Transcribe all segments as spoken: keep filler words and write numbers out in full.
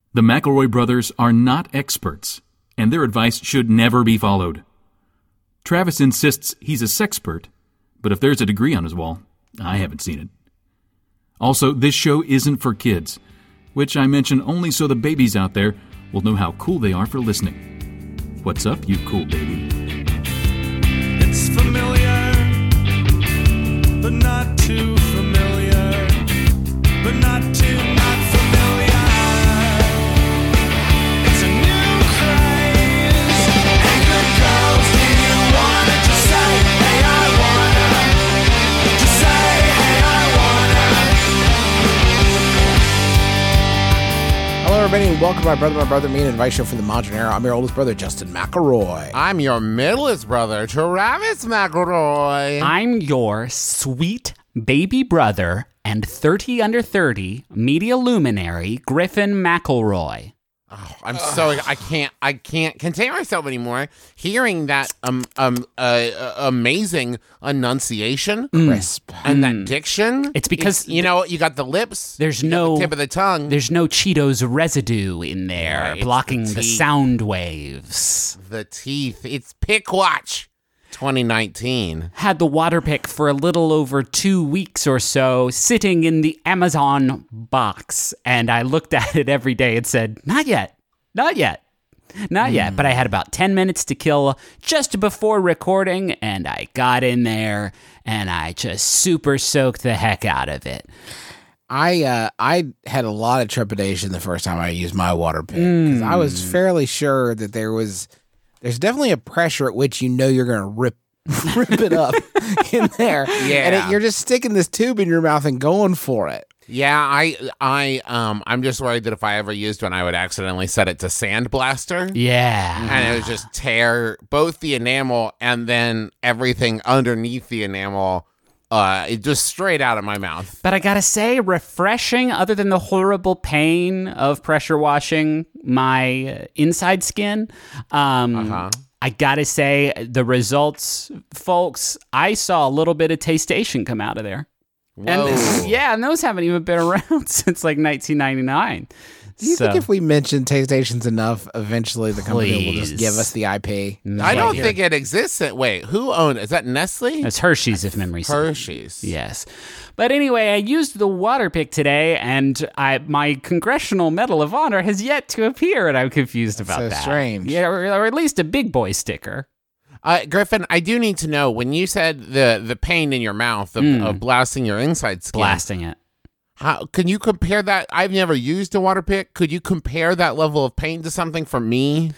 The McElroy brothers are not experts, and their advice should never be followed. Travis insists he's a sexpert, but if there's a degree on his wall, I haven't seen it. Also, this show isn't for kids, which I mention only so the babies out there will know how cool they are for listening. What's up, you cool baby? It's familiar, but not too familiar, but not too not familiar. It's a new craze. Hey, good girls, do you wanna just say, hey, I wanna? Just say, hey, I wanna. Hello, everybody, and welcome to My Brother, My Brother, Me, and Advice Show from the Modern Era. I'm your oldest brother, Justin McElroy. I'm your middlest brother, Travis McElroy. I'm your sweet baby brother and thirty under thirty media luminary, Griffin McElroy. Oh, I'm so I can't I can't contain myself anymore. Hearing that um um uh, uh, amazing enunciation, Crisp. and that diction. It's because you know you got the lips. There's you got no the tip of the tongue. There's no Cheetos residue in there, Right, it's blocking the the, teeth. sound waves. The teeth. It's Pick Watch, twenty nineteen. Had the water pick for a little over two weeks or so, sitting in the Amazon box, and I looked at it every day and said, "Not yet, not yet." Not yet, but I had about ten minutes to kill just before recording, and I got in there, and I just super soaked the heck out of it. I uh, I had a lot of trepidation the first time I used my water pick because I was fairly sure that there was there's definitely a pressure at which you know you're going to rip rip it up in there. Yeah. And it, you're just sticking this tube in your mouth and going for it. Yeah, I I um I'm just worried that if I ever used one, I would accidentally set it to Sandblaster. Yeah. And it would just tear both the enamel and then everything underneath the enamel, uh, it just straight out of my mouth. But I gotta say, refreshing, other than the horrible pain of pressure washing my uh, inside skin. Um, Uh-huh. I gotta say, the results, folks, I saw a little bit of tastation come out of there. Whoa. And yeah, and those haven't even been around since like nineteen ninety-nine. Do you So- think if we mention Tastestations enough, eventually the company will just Please. give us the I P? I don't Right. think it exists. Wait, who owned it? Is that Nestle? It's Hershey's, if memory serves. Hershey's. Yes. But anyway, I used the water pick today, and I my Congressional Medal of Honor has yet to appear, and I'm confused about so that. strange. Yeah, or, or at least a big boy sticker. Uh, Griffin, I do need to know, when you said the, the pain in your mouth of, Mm. of blasting your inside skin, Blasting it. how, can you compare that? I've never used a water pick. Could you compare that level of pain to something for me?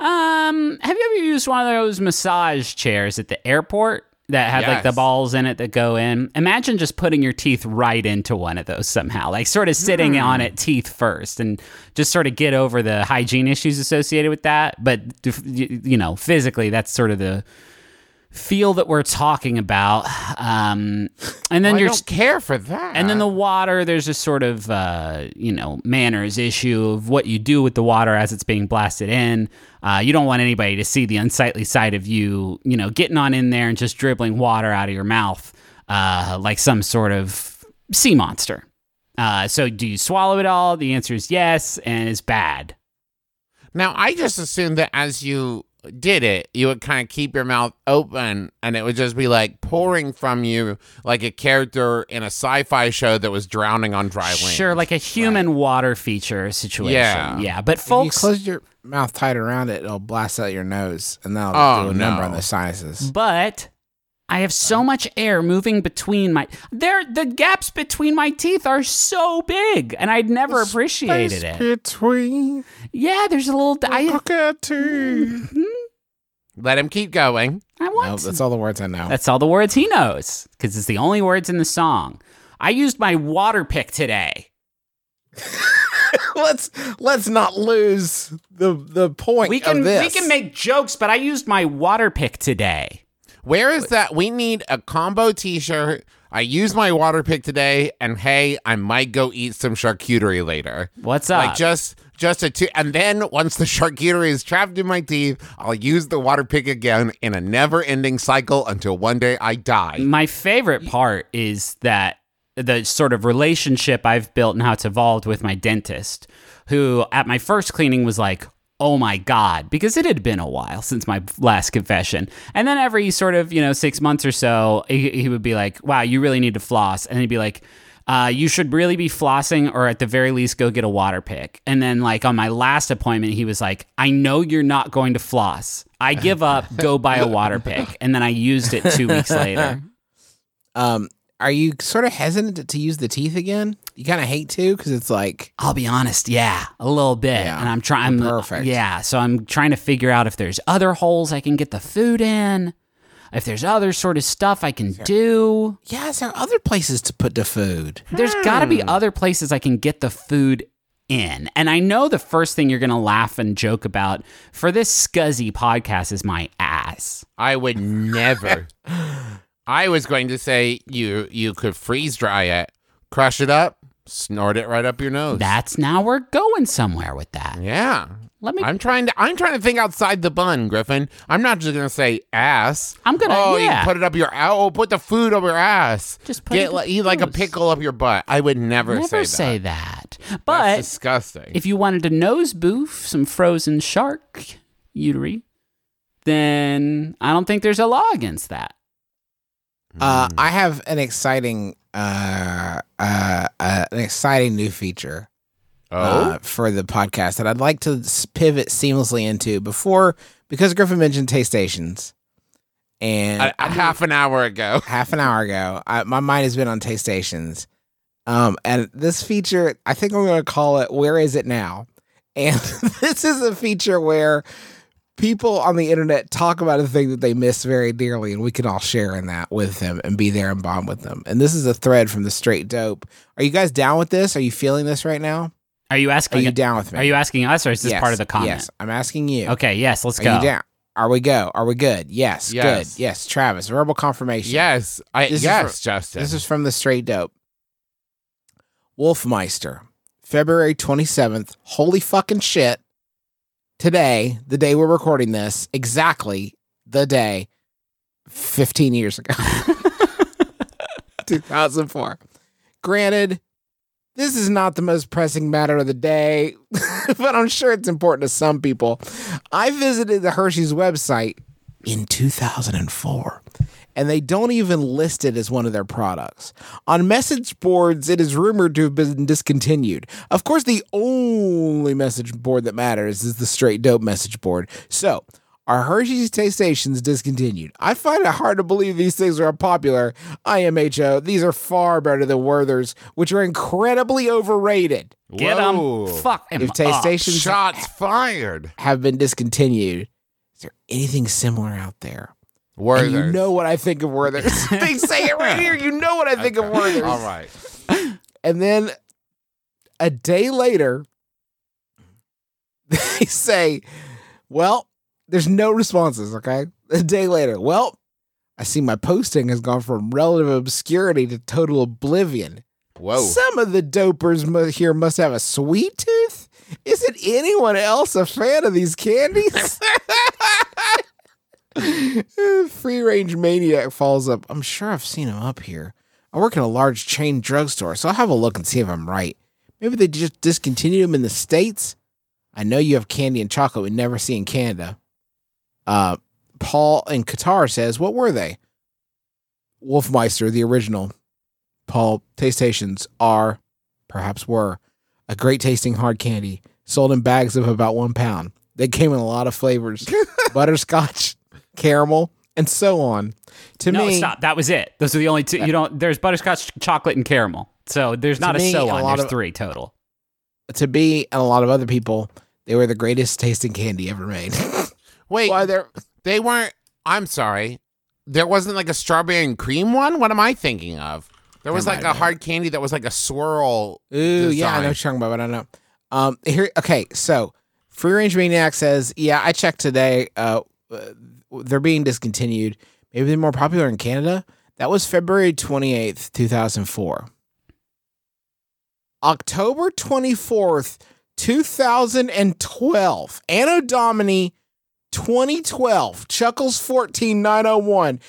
Um, have you ever used one of those massage chairs at the airport that have like the Yes. balls in it that go in? Imagine just putting your teeth right into one of those somehow, like sort of sitting on it teeth first, and just sort of get over the hygiene issues associated with that. But you you know, physically, that's sort of the feel that we're talking about. Um, and then I you're don't care for that. and then the water, there's a sort of, uh, you know, manners issue of what you do with the water as it's being blasted in. Uh, you don't want anybody to see the unsightly side of you, you know, getting on in there and just dribbling water out of your mouth uh, like some sort of sea monster. Uh, so do you swallow it all? The answer is yes, and it's bad. Now, I just assumed that as you did it, you would kind of keep your mouth open and it would just be like pouring from you like a character in a sci-fi show that was drowning on dry land. Sure, like a human water feature situation. Yeah. Yeah, but If you folks... close your mouth tight around it, it'll blast out your nose, and that'll Oh, do a number no. on the sinuses. But I have so much air moving between my there the gaps between my teeth are so big, and I'd never appreciated it. Between Yeah, there's a little I pocket teeth. Let him keep going. I want No, that's all the words I know. That's all the words he knows, because it's the only words in the song. I used my water pick today. let's let's not lose the the point We can of this. we can make jokes, but I used my water pick today. Where is that? We need a combo t-shirt. I used my water pick today, and hey, I might go eat some charcuterie later. What's up? Like just just a two, and then once the charcuterie is trapped in my teeth, I'll use the water pick again in a never-ending cycle until one day I die. My favorite part is that the sort of relationship I've built and how it's evolved with my dentist, who at my first cleaning was like, oh my God, because it had been a while since my last confession. And then every sort of, you know, six months or so, he, he would be like, wow, you really need to floss. And he'd be like, uh, you should really be flossing, or at the very least go get a water pick. And then like on my last appointment, he was like, I know you're not going to floss. I give up, go buy a water pick. And then I used it two weeks later. Um, are you sort of hesitant to use the teeth again? You kind of hate to, because it's like, I'll be honest, yeah, a little bit. Yeah, and I'm trying. perfect. Yeah, so I'm trying to figure out if there's other holes I can get the food in, if there's other sort of stuff I can do. yeah, is there other places to put the food? There's got to be Hmm. other places I can get the food in. And I know the first thing you're going to laugh and joke about for this scuzzy podcast is my ass. I would never. I was going to say you you could freeze dry it, crush it up, snort it right up your nose. That's now we're going somewhere with that. yeah. Let me. I'm trying to I'm trying to think outside the bun, Griffin. I'm not just gonna say ass. I'm gonna- Oh, yeah. you put it up your oh, put the food up your ass. Just put Get it like, up eat like a yours. pickle up your butt. I would never, Never say, say that. that. But That's disgusting. if you wanted to nose boof some frozen shark utery, then I don't think there's a law against that. Uh, I have an exciting, uh, uh, uh, an exciting new feature. oh, uh, for the podcast that I'd like to s- pivot seamlessly into before, because Griffin mentioned taste stations, and a, a half an hour ago. half an hour ago, I, my mind has been on taste stations. Um, and this feature, I think I'm going to call it "Where Is It Now?" And this is a feature where people on the internet talk about a thing that they miss very dearly, and we can all share in that with them and be there and bond with them. And this is a thread from the Straight Dope. Are you guys down with this? Are you feeling this right now? Are you Are asking? you down with me? Are you asking us, or is this Yes, part of the comment? Yes, I'm asking you. Okay. Yes. Let's Are go. you down? Are we go? Are we good? Yes, Yes. good. Yes, Travis, verbal confirmation. Yes, I This is yes, for- Justin. This is from the Straight Dope. Wolfmeister, February twenty-seventh. Holy fucking shit. Today, the day we're recording this, exactly the day, fifteen years ago. two thousand four. Granted, this is not the most pressing matter of the day, but I'm sure it's important to some people. I visited the Hershey's website in two thousand four, and they don't even list it as one of their products. On message boards, it is rumored to have been discontinued. Of course, the only message board that matters is the Straight Dope message board. So, are Hershey's taste stations discontinued? I find it hard to believe these things are popular. I M H O, these are far better than Werther's, which are incredibly overrated. Get them. Whoa. Fuck 'em If taste up. stations Shots fired. have been discontinued, is there anything similar out there? Werther's. And you know what I think of Werther's. They say it right here. You know what I think of Okay. Werther's. All right. And then a day later, they say, well, there's no responses, okay? A day later, well, I see my posting has gone from relative obscurity to total oblivion. Whoa. Some of the dopers mu- here must have a sweet tooth. Isn't anyone else a fan of these candies? Free range maniac follows up. I'm sure I've seen him up here. I work in a large chain drugstore, so I'll have a look and see if I'm right. Maybe they just discontinued them in the States. I know you have candy and chocolate we never see in Canada. Uh, Paul in Qatar says, what were they? Wolfmeister, the original. Paul, taste stations are, perhaps were, a great tasting hard candy sold in bags of about one pound. They came in a lot of flavors. Butterscotch, caramel, and so on. To No, me, stop. That was it. Those are the only two. You don't. There's butterscotch, chocolate, and caramel. So there's not a me, so a on. lot There's of- three total. to me and a lot of other people, they were the greatest tasting candy ever made. Wait, Why they're they weren't. I'm sorry. There wasn't like a strawberry and cream one? What am I thinking of? There was That like might a have been. hard candy that was like a swirl. Ooh, yeah, I know design. what you're talking about, but I don't know. Um, here, okay, so Free Range Maniac says, yeah, I checked today. Uh, uh, they're being discontinued. Maybe they're more popular in Canada. That was February twenty-eighth, two thousand four. October twenty-fourth, two thousand twelve. Anno Domini twenty twelve. Chuckles fourteen nine oh one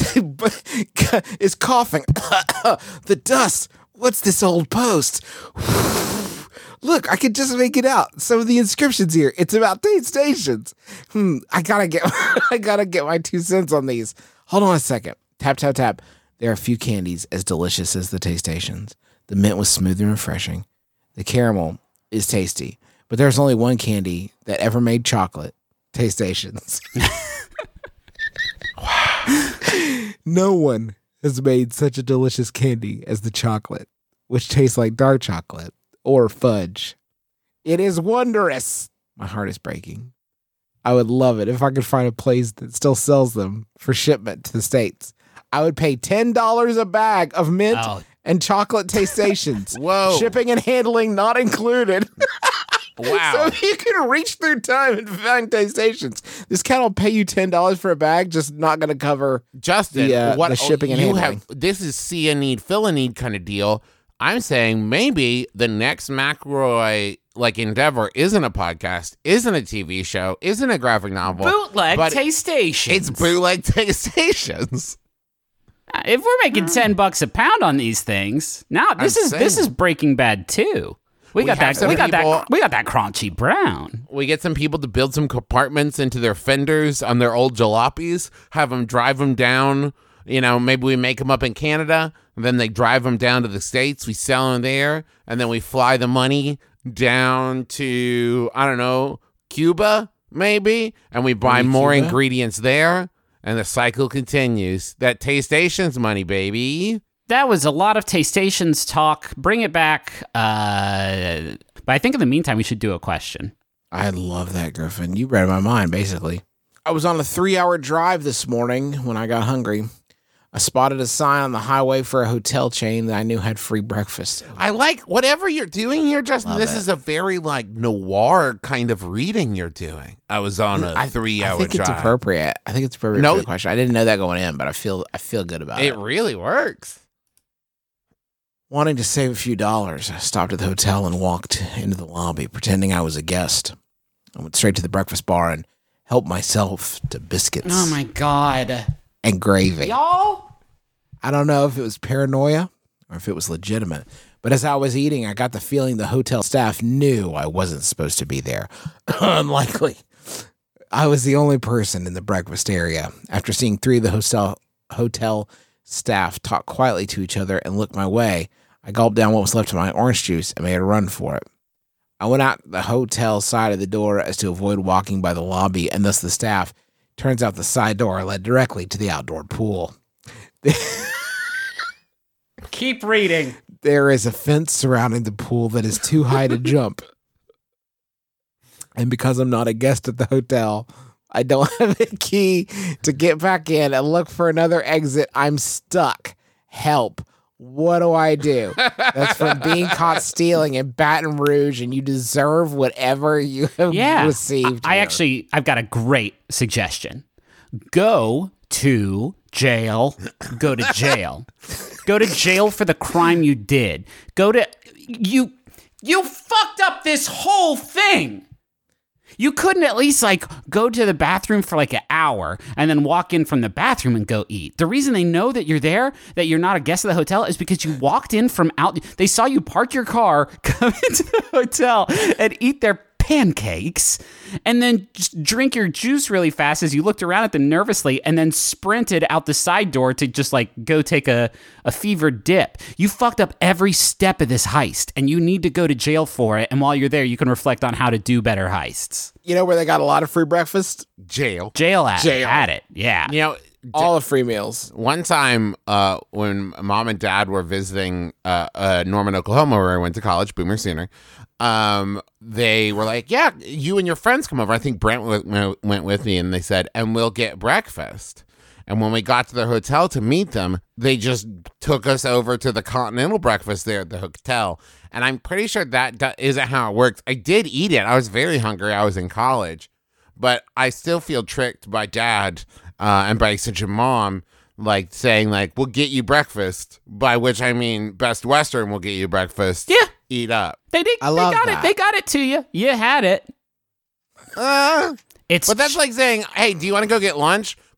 is coughing. The dust. What's this old post? Look, I could just make it out. Some of the inscriptions here. It's about Taste Stations. Hmm. I gotta get. I gotta get my two cents on these. Hold on a second. Tap tap tap. There are a few candies as delicious as the Taste Stations. The mint was smooth and refreshing. The caramel is tasty, but there's only one candy that ever made chocolate. Taste Stations. Wow. No one has made such a delicious candy as the chocolate, which tastes like dark chocolate or fudge. It is wondrous. My heart is breaking. I would love it if I could find a place that still sells them for shipment to the States. I would pay ten dollars a bag of mint Oh. and chocolate Taste Stations. Whoa. Shipping and handling not included. Wow. So you can reach through time and find Taste Stations. This cat will pay you ten dollars for a bag, just not going to cover Justin, the, uh, what the shipping and you handling. have? This is see a need, fill a need kind of deal. I'm saying maybe the next McRoy like endeavor isn't a podcast, isn't a T V show, isn't a graphic novel, Bootleg but Taste Stations. it's bootleg Taste Stations. If we're making ten bucks a pound on these things, now this I'm is this saying. is Breaking Bad too. We, We got have that. some We got people- that. We got that crunchy brown. We get some people to build some compartments into their fenders on their old jalopies, have them drive them down. You know, maybe we make them up in Canada, and then they drive them down to the States. We sell them there, and then we fly the money down to, I don't know, Cuba, maybe, and we buy Maybe more Cuba? ingredients there, and the cycle continues. That Taste Stations money, baby. That was a lot of Taste Stations talk. Bring it back. Uh, but I think in the meantime, we should do a question. I love that, Griffin. You read my mind, basically. I was on a three-hour drive this morning when I got hungry. I spotted a sign on the highway for a hotel chain that I knew had free breakfast. I like whatever you're doing here, Justin. Love this it. is a very like noir kind of reading you're doing. I was on a I- three-hour I think drive. it's appropriate. I think it's appropriate No. for the question. I didn't know that going in, but I feel I feel good about it. It really works. Wanting to save a few dollars, I stopped at the hotel and walked into the lobby, pretending I was a guest. I went straight to the breakfast bar and helped myself to biscuits Oh my god, and gravy. y'all! I don't know if it was paranoia or if it was legitimate, but as I was eating, I got the feeling the hotel staff knew I wasn't supposed to be there. Unlikely. I was the only person in the breakfast area. After seeing three of the hotel hotel staff talk quietly to each other and look my way, I gulped down what was left of my orange juice and made a run for it. I went out the hotel side of the door as to avoid walking by the lobby and thus the staff. Turns out the side door led directly to the outdoor pool. Keep reading. There is a fence surrounding the pool that is too high to jump. And because I'm not a guest at the hotel, I don't have a key to get back in and look for another exit. I'm stuck. Help. What do I do? That's from being caught stealing in Baton Rouge, and you deserve whatever you have Yeah, received. I, I here. actually, I've got a great suggestion. Go to jail. Go to jail. Go to jail for the crime you did. Go to you. You fucked up this whole thing. You couldn't at least like go to the bathroom for like an hour and then walk in from the bathroom and go eat. The reason they know that you're there, that you're not a guest of the hotel, is because you walked in from out. They saw you park your car, come into the hotel, and eat their pancakes, and then just drink your juice really fast as you looked around at them nervously, and then sprinted out the side door to just like go take a, a fevered dip. You fucked up every step of this heist, and you need to go to jail for it. And while you're there, you can reflect on how to do better heists. You know where they got a lot of free breakfast? Jail. Jail at, Jail. at it. Yeah. You know, All the free meals. one time uh, when mom and dad were visiting uh, uh, Norman, Oklahoma, where I went to college, Boomer Sooner, um, they were like, yeah, you and your friends come over. I think Brent w- went with me, and they said, and we'll get breakfast. And when we got to the hotel to meet them, they just took us over to the continental breakfast there at the hotel. And I'm pretty sure that do- isn't how it works. I did eat it. I was very hungry. I was in college. But I still feel tricked by dad uh, and by extension mom, like saying, like, we'll get you breakfast, by which I mean Best Western will get you breakfast. Yeah. Eat up. They did. I love they got that. it. They got it to you. You had it. Uh, It's but that's like saying, hey, do you want to go get lunch?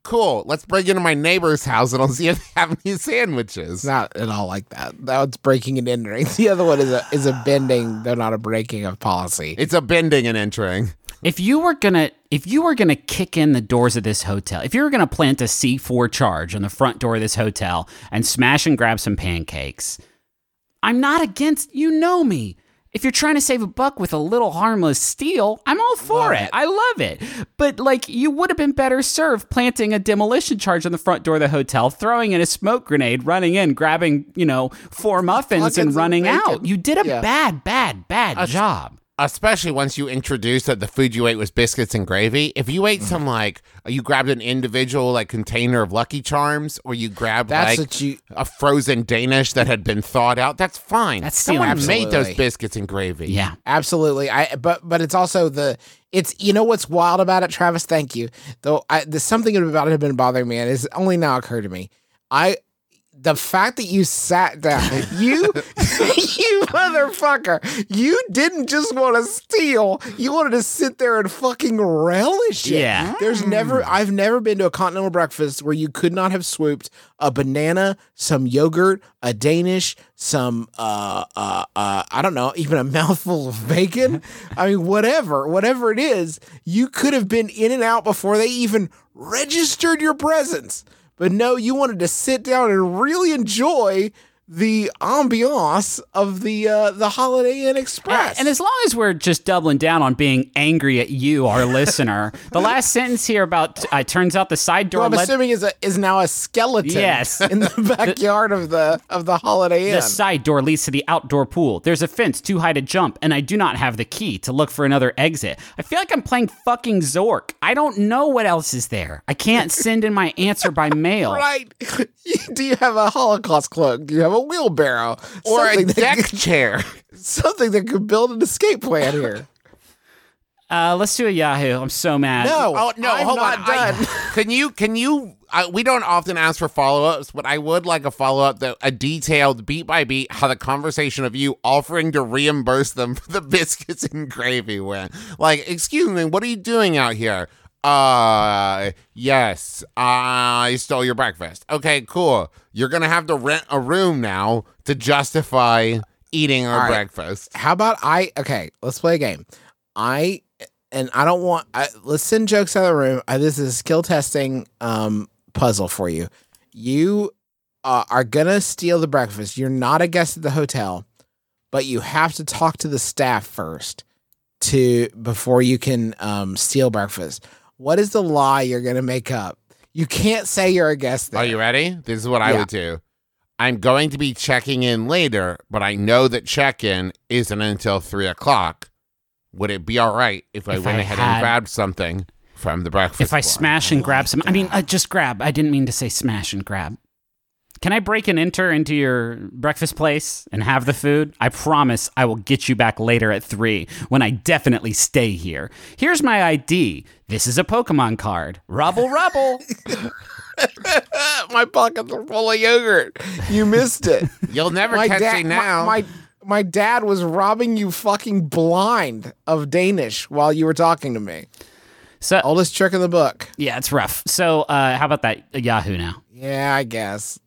cool. Let's break into my neighbor's house and I'll see if they have any sandwiches. It's not at all like that. That one's breaking and entering. The other one is a is a bending, though not a breaking of policy. It's a bending and entering. If you were gonna, if you were gonna kick in the doors of this hotel, if you were gonna plant a C four charge on the front door of this hotel and smash and grab some pancakes, I'm not against. You know me. If you're trying to save a buck with a little harmless steal, I'm all for Love it. it. I love it. But like, you would have been better served planting a demolition charge on the front door of the hotel, throwing in a smoke grenade, running in, grabbing, you know, four muffins Fucking and some running bacon. out. You did a Yeah. bad, bad, bad job. Especially once you introduced that the food you ate was biscuits and gravy. If you ate some, like, you grabbed an individual, like, container of Lucky Charms, or you grabbed, That's like, what you- a frozen Danish that had been thawed out, that's fine. That's Someone stealing. made those Absolutely. biscuits and gravy. Yeah. Absolutely. I but but it's also the it's you know what's wild about it, Travis? Thank you. Though I, there's something about it had been bothering me, and it's only now occurred to me. I the fact that you sat down, you you motherfucker, you didn't just want to steal, you wanted to sit there and fucking relish it. Yeah. There's never I've never been to a continental breakfast where you could not have swooped a banana, some yogurt, a Danish, some uh uh uh I don't know, even a mouthful of bacon. I mean, whatever, whatever it is, you could have been in and out before they even registered your presence. But no, you wanted to sit down and really enjoy the ambiance of the uh, the Holiday Inn Express. And as long as we're just doubling down on being angry at you, our listener, the last sentence here about uh, turns out the side who door I'm led assuming is a is now a skeleton. Yes. in the backyard of the of the Holiday Inn. the side door leads to the outdoor pool. There's a fence too high to jump, and I do not have the key to look for another exit. I feel like I'm playing fucking Zork. I don't know what else is there. I can't send in my answer by mail. Right? Do you have a Holocaust cloak? Do you have a wheelbarrow Or a Something that deck could- chair. Something that could build an escape plan here. Uh, let's do a Yahoo. I'm so mad. No, Oh no! I'm hold not on. done. I- can you? Can you? Uh, we don't often ask for follow-ups, but I would like a follow-up, that a detailed beat by beat how the conversation of you offering to reimburse them for the biscuits and gravy went. Like, excuse me, what are you doing out here? Uh, yes, I stole your breakfast. Okay, cool. You're gonna have to rent a room now to justify eating our All right. breakfast. How about I? Okay, let's play a game. I and I don't want. I, let's send jokes out of the room. I, this is a skill testing um, puzzle for you. You uh, are gonna steal the breakfast. You're not a guest at the hotel, but you have to talk to the staff first to before you can um, steal breakfast. What is the lie you're gonna make up? You can't say you're a guest there. Are you ready? This is what I Yeah. would do. I'm going to be checking in later, but I know that check-in isn't until three o'clock. Would it be all right if I If went I ahead had- and grabbed something from the breakfast If I bar? smash and grab some, I mean, uh, just grab. I didn't mean to say smash and grab. Can I break and enter into your breakfast place and have the food? I promise I will get you back later at three when I definitely stay here. Here's my I D. This is a Pokemon card. Rubble, rubble. My pockets are full of yogurt. You missed it. You'll never my catch dad, me now. My, my my dad was robbing you fucking blind of Danish while you were talking to me. So, Oldest trick in the book. yeah, it's rough. So, uh, how about that Yahoo now? Yeah, I guess.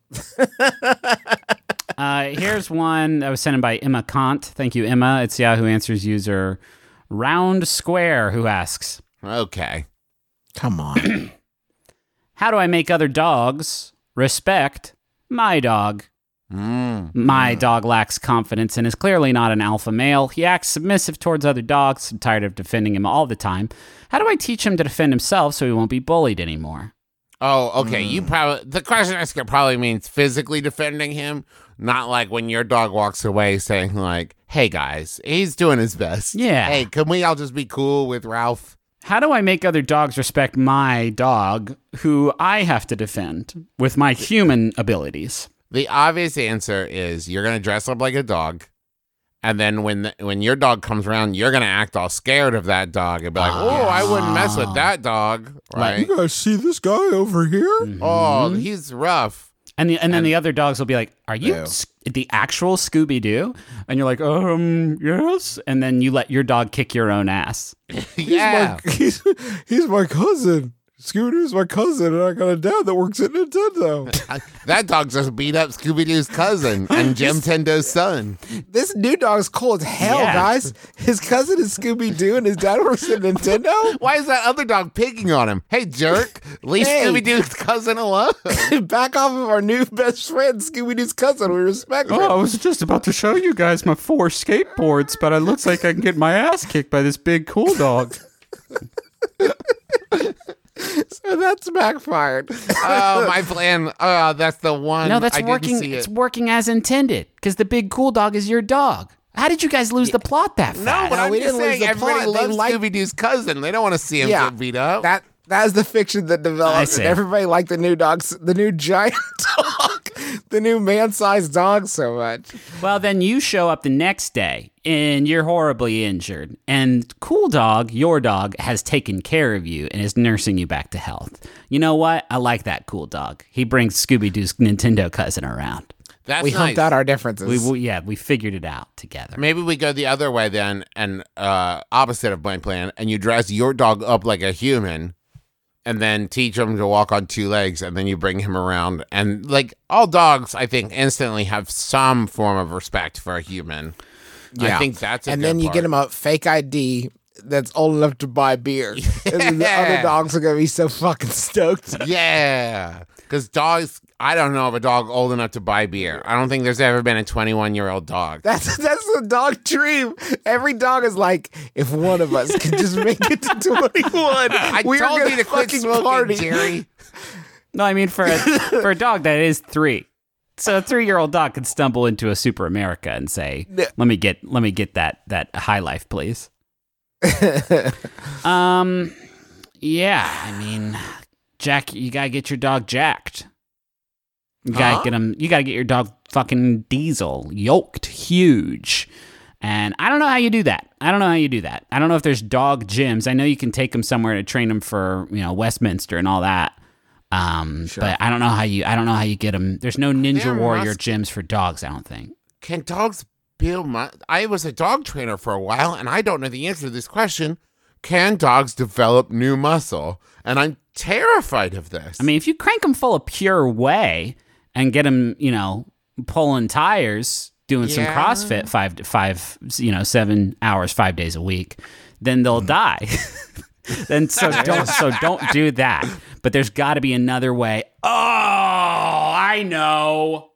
Uh, here's one that was sent in by Emma Kant. Thank you, Emma. It's Yahoo Answers user Round Square who asks, okay. Come on. how do I make other dogs respect my dog? Mm. My dog lacks confidence and is clearly not an alpha male. He acts submissive towards other dogs. I'm tired of defending him all the time. How do I teach him to defend himself so he won't be bullied anymore? Oh, okay. Hmm. You probably the question asker probably means physically defending him, not like when your dog walks away saying like, "Hey guys, he's doing his best." Yeah. Hey, can we all just be cool with Ralph? How do I make other dogs respect my dog who I have to defend with my human abilities? The obvious answer is you're gonna dress up like a dog, and then when the, when your dog comes around, you're gonna act all scared of that dog and be like, "Oh, I wouldn't mess with that dog." Right? guys see this guy over here? Oh, he's rough. And the, and then the other dogs will be like, "Are you Ew. s- the actual Scooby Doo?" And you're like, "Um, yes." And then you let your dog kick your own ass. Yeah. He's, he's my cousin. Scooter's my cousin, and I got a dad that works at Nintendo. That dog just beat up Scooby-Doo's cousin and Jim Tendo's son. This new dog's cool as hell, Yeah. guys. His cousin is Scooby-Doo, and his dad works at Nintendo. Why is that other dog picking on him? Hey, jerk. Leave Hey. Scooby-Doo's cousin alone. Back off of our new best friend, Scooby-Doo's cousin. We respect him. Oh, I was just about to show you guys my four skateboards, but it looks like I can get my ass kicked by this big cool dog. So that's backfired. Oh, my plan. Oh, that's the one. No, that's I didn't working. see it. It's working as intended because the big cool dog is your dog. How did you guys lose the plot that fast? No, but No, I'm we just didn't lose saying the everybody plot. They loves like- Scooby-Doo's cousin. They don't want to see him Yeah, get beat up. That that is the fiction that I developed. see. And everybody liked the new dogs, the new giant dog, the new man-sized dog so much. Well, then you show up the next day and you're horribly injured. And Cool Dog, your dog, has taken care of you and is nursing you back to health. You know what? I like that Cool Dog. He brings Scooby-Doo's Nintendo cousin around. That's We nice. humped out our differences. We, we yeah, we figured it out together. Maybe we go the other way then, and uh, opposite of my plan, and you dress your dog up like a human, and then teach him to walk on two legs, and then you bring him around. And like all dogs, I think instantly have some form of respect for a human. I think that's a and good then you part. get him a fake I D that's old enough to buy beer. And then the Yeah. other dogs are gonna be so fucking stoked. Yeah, because dogs. I don't know of a dog old enough to buy beer. I don't think there's ever been a twenty-one-year-old dog. That's that's the dog dream. Every dog is like, if one of us can just make it to twenty-one, I we're told gonna you to quit fucking smoking, party. Jerry. No, I mean for a for a dog that is three. So a three-year-old dog could stumble into a Super America and say, "Let me get let me get that that high life, please." um, yeah. I mean, Jack, you gotta get your dog jacked. You gotta Huh? get him. You gotta get your dog fucking Diesel yoked, huge. And I don't know how you do that. I don't know how you do that. I don't know if there's dog gyms. I know you can take them somewhere to train them for, you know, Westminster and all that. Um, but I don't know how you. I don't know how you get them. There's no Ninja There Warrior must- gyms for dogs. I don't think. Can dogs build mu- I was a dog trainer for a while, and I don't know the answer to this question. Can dogs develop new muscle? And I'm terrified of this. I mean, if you crank them full of pure whey and get them, you know, pulling tires, doing some Yeah. CrossFit five to five, you know, seven hours, five days a week, then they'll die. Then so don't so don't do that. But there's got to be another way. Oh, I know.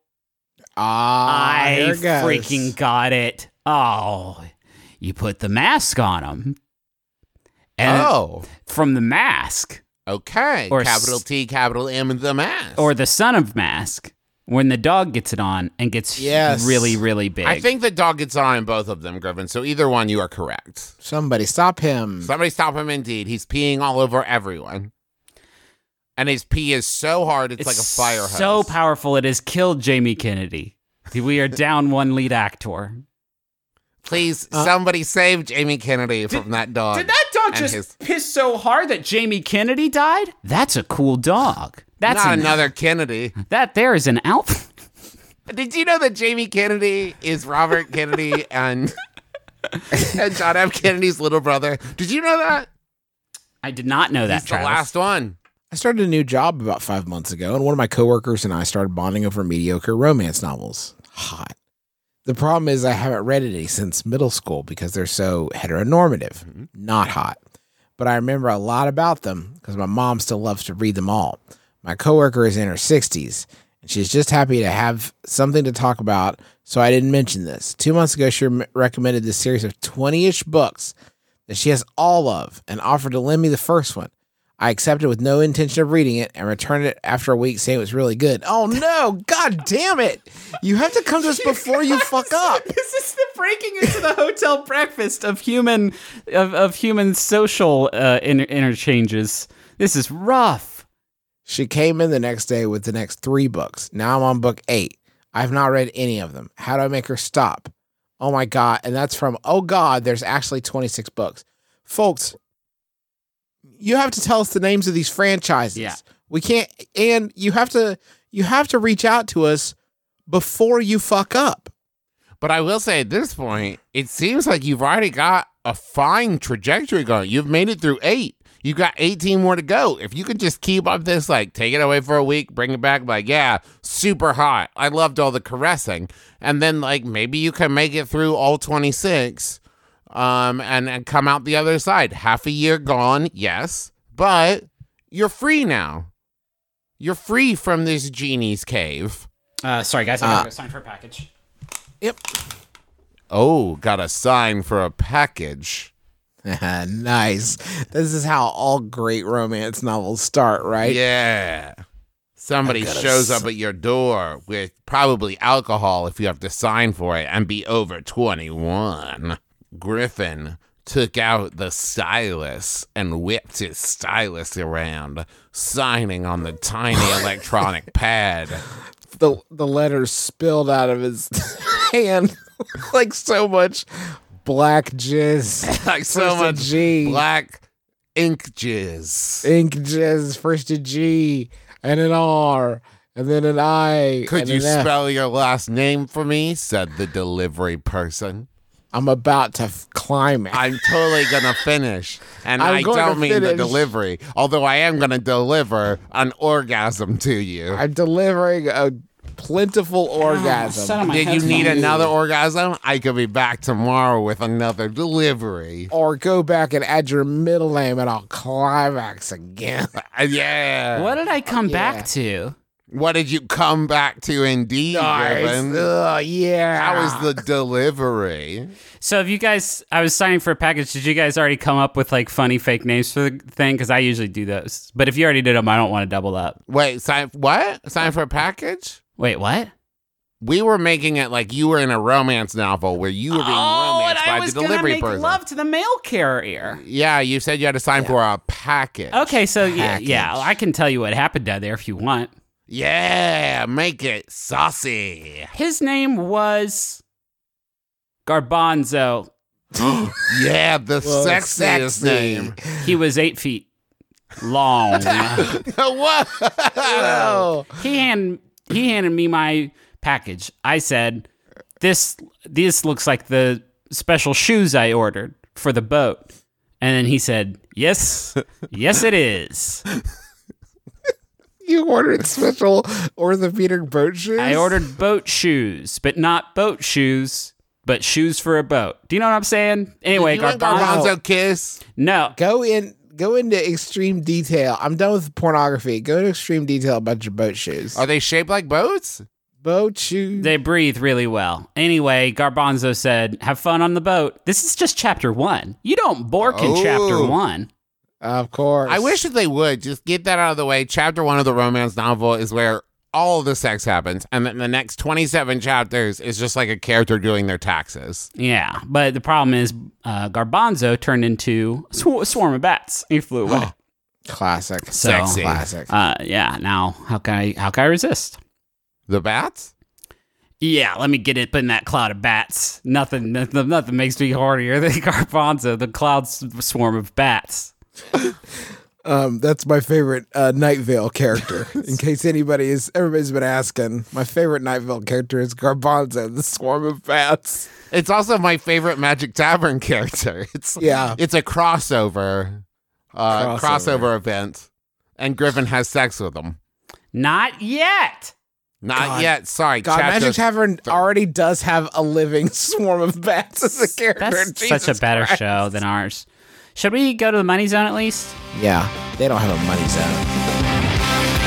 Ah, I here it goes. freaking got it. Oh, you put the mask on them, and oh, from the mask. okay. Or capital s- T, capital M, and the mask. Or the son of mask, when the dog gets it on and gets Yes. really, really big. I think the dog gets on in both of them, Griffin. So either one, you are correct. Somebody stop him. Somebody stop him. Indeed, he's peeing all over everyone, and his pee is so hard it's, like a fire hose. so powerful it has killed Jamie Kennedy. We are down one lead actor. Please, somebody save Jamie Kennedy from that dog. Did that dog and just his- piss so hard that Jamie Kennedy died? That's a cool dog. That's Not an- another Kennedy. That there is an outfit. Did you know that Jamie Kennedy is Robert Kennedy and and John F. Kennedy's little brother? Did you know that? I did not know that. He's the Travis. last one. I started a new job about five months ago, and one of my coworkers and I started bonding over mediocre romance novels. Hot. The problem is I haven't read any since middle school because they're so heteronormative. Not hot. But I remember a lot about them because my mom still loves to read them all. My coworker is in her sixties, and she's just happy to have something to talk about, so I didn't mention this. Two months ago, she rem- recommended this series of twenty-ish books that she has all of and offered to lend me the first one. I accepted with no intention of reading it and returned it after a week saying it was really good. Oh no, god damn it. You have to come to us before you fuck up. This is the breaking into the hotel breakfast of human of, of human social uh, inter- interchanges. This is rough. She came in the next day with the next three books. Now I'm on book eight. I've not read any of them. How do I make her stop? Oh my god. And that's from, oh god, there's actually twenty-six books. Folks, you have to tell us the names of these franchises. Yeah. We can't, and you have to, you have to reach out to us before you fuck up. But I will say at this point, it seems like you've already got a fine trajectory going. You've made it through eight. You got eighteen more to go. If you could just keep up this, like, take it away for a week, bring it back, like, yeah, super hot. I loved all the caressing. And then, like, maybe you can make it through all twenty-six um, and, and come out the other side. Half a year gone, yes, but you're free now. You're free from this genie's cave. Uh, sorry, guys. I gotta go sign for a package. Yep. Oh, got a sign for a package. Nice. This is how all great romance novels start, right? Yeah. Somebody I've got a shows s- up at your door with probably alcohol if you have to sign for it and be over twenty-one. Griffin took out the stylus and whipped his stylus around, signing on the tiny electronic pad. The the letters spilled out of his hand like so much black jizz. Like so First a much G. black ink jizz. Ink jizz. First a G and an R and then an I. Could and you an F. spell your last name for me? Said the delivery person. I'm about to f- climb it. I'm totally gonna finish, and I'm I going don't to mean the finish. delivery. Although I am gonna deliver an orgasm to you. I'm delivering a plentiful orgasm. Son of my Did you need headphones. another orgasm? I could be back tomorrow with another delivery. Or go back and add your middle name and I'll climax again. Uh, yeah. What did I come Yeah. back to? What did you come back to? Indeed, Griffin. Ugh, yeah. How was the delivery? So, if you guys, I was signing for a package. Did you guys already come up with like funny fake names for the thing? Because I usually do those. But if you already did them, I don't want to double up. Wait, sign what? Sign for a package? Wait, what? We were making it like you were in a romance novel where you were being Oh, and romanced I by was the gonna delivery make person. love to the mail carrier. Yeah, you said you had to sign for a package. Okay, so yeah, Package. yeah, I can tell you what happened down there if you want. Yeah, make it saucy. His name was Garbanzo. Yeah, the Well, sexiest sexy. name. He was eight feet long. What? Oh. he hand he handed me my package. I said, "This this looks like the special shoes I ordered for the boat." And then he said, "Yes, yes, it is." You ordered special orthopedic boat shoes? I ordered boat shoes, but not boat shoes, but shoes for a boat. Do you know what I'm saying? Anyway, You want Garbanzo. Garbanzo kiss? No, Go in go into extreme detail. I'm done with pornography. Go into extreme detail about your boat shoes. Are they shaped like boats? Boat shoes. they breathe really well. Anyway, Garbanzo said, "Have fun on the boat." This is just chapter one. You don't bork in Oh. chapter one. Of course. I wish that they would just get that out of the way. Chapter one of the romance novel is where all the sex happens, and then the next twenty-seven chapters is just like a character doing their taxes. Yeah, but the problem is uh, Garbanzo turned into a sw- swarm of bats. He flew away. Classic. So, Sexy. Classic. Uh, yeah. Now, how can I how can I resist? The bats? Yeah, let me get it in that cloud of bats. Nothing, nothing, nothing makes me hornier than Garbanzo, the cloud s- swarm of bats. Um, that's my favorite uh, Night Vale character. In case anybody is, everybody's been asking, my favorite Night Vale character is Garbanzo, the swarm of bats. It's also my favorite Magic Tavern character. It's Yeah. it's a crossover, uh, Crossover. crossover event, and Griffin has sex with him. Not yet. Not God. yet. Sorry, God, chapter Magic Tavern already does have a living swarm of bats as a character. That's Jesus such a better Christ. show than ours. Should we go to the money zone at least? Yeah, they don't have a money zone.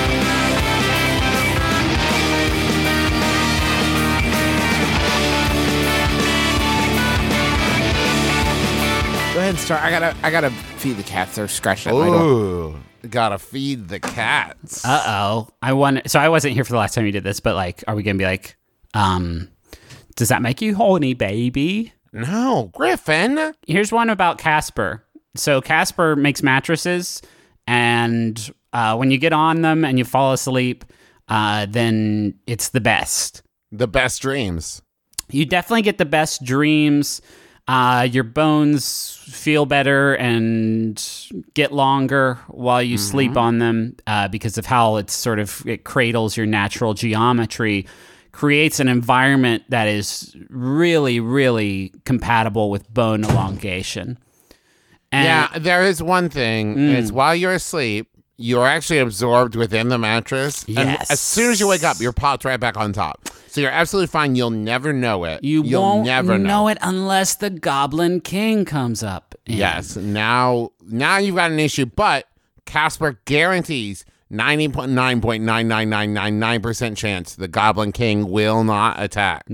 Go ahead and start. I gotta, I gotta feed the cats. They're scratching at my door. Ooh, gotta feed the cats. Uh oh. I want. So I wasn't here for the last time you did this, but like, are we gonna be like, um, does that make you horny, baby? No, Griffin. Here's one about Casper. So Casper makes mattresses, and uh, when you get on them and you fall asleep, uh, then it's the best. The best dreams. You definitely get the best dreams. Uh, your bones feel better and get longer while you sleep on them uh, because of how it's sort of it cradles your natural geometry, creates an environment that is really, really compatible with bone elongation. And yeah, there is one thing. Mm. It's while you're asleep, you're actually absorbed within the mattress. And Yes. as soon as you wake up, you're popped right back on top. So you're absolutely fine. You'll never know it. you You'll won't never know. know it unless the Goblin King comes up. And Yes. Now, now you've got an issue, but Casper guarantees ninety point nine nine nine nine nine nine percent chance the Goblin King will not attack.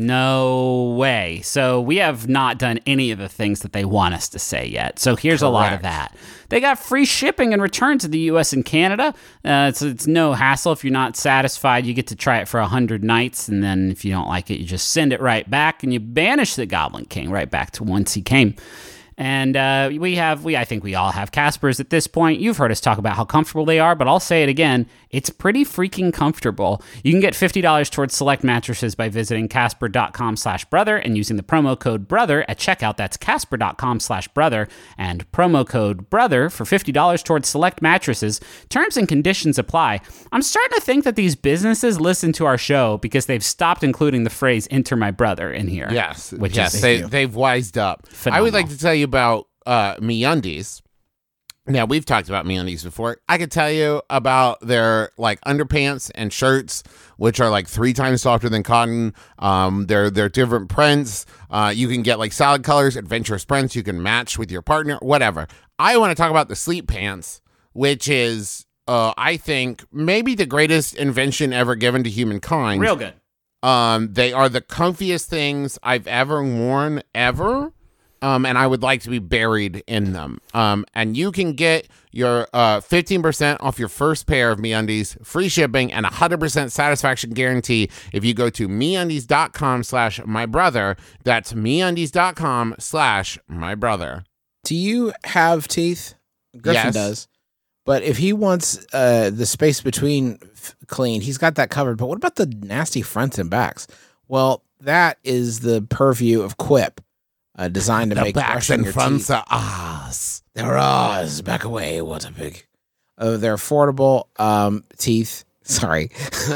No way. So we have not done any of the things that they want us to say yet. So here's a lot of Correct. that. They got free shipping and return to the U S and Canada. Uh, it's, it's no hassle. If you're not satisfied, you get to try it for one hundred nights. And then if you don't like it, you just send it right back and you banish the Goblin King right back to whence he came. And uh, we have, we I think we all have Caspers at this point. You've heard us talk about how comfortable they are, but I'll say it again. It's pretty freaking comfortable. You can get fifty dollars towards select mattresses by visiting casper.com slash brother and using the promo code brother at checkout. That's casper.com slash brother and promo code brother for fifty dollars towards select mattresses. Terms and conditions apply. I'm starting to think that these businesses listen to our show because they've stopped including the phrase enter my brother in here. Yes. Which yes. is They, they've wised up. I Phenomenal. would like to tell you about uh, MeUndies. Now, we've talked about MeUndies before. I could tell you about their like underpants and shirts, which are like three times softer than cotton. Um, they're they're different prints. Uh, you can get like solid colors, adventurous prints. You can match with your partner, whatever. I want to talk about the sleep pants, which is, uh, I think, maybe the greatest invention ever given to humankind. Real good. Um, They are the comfiest things I've ever worn, ever. Um, and I would like to be buried in them. Um, and you can get your uh, fifteen percent off your first pair of MeUndies, free shipping, and one hundred percent satisfaction guarantee if you go to MeUndies.com slash my brother. That's MeUndies.com slash my brother. Do you have teeth? Griffin Yes. does. But if he wants uh, the space between f- clean, he's got that covered. But what about the nasty fronts and backs? Well, that is the purview of Quip, uh, designed to The make backs brushing and your fronts teeth. are ours. They're ours. Back away. What a pig. Uh, they're affordable um, teeth. Sorry.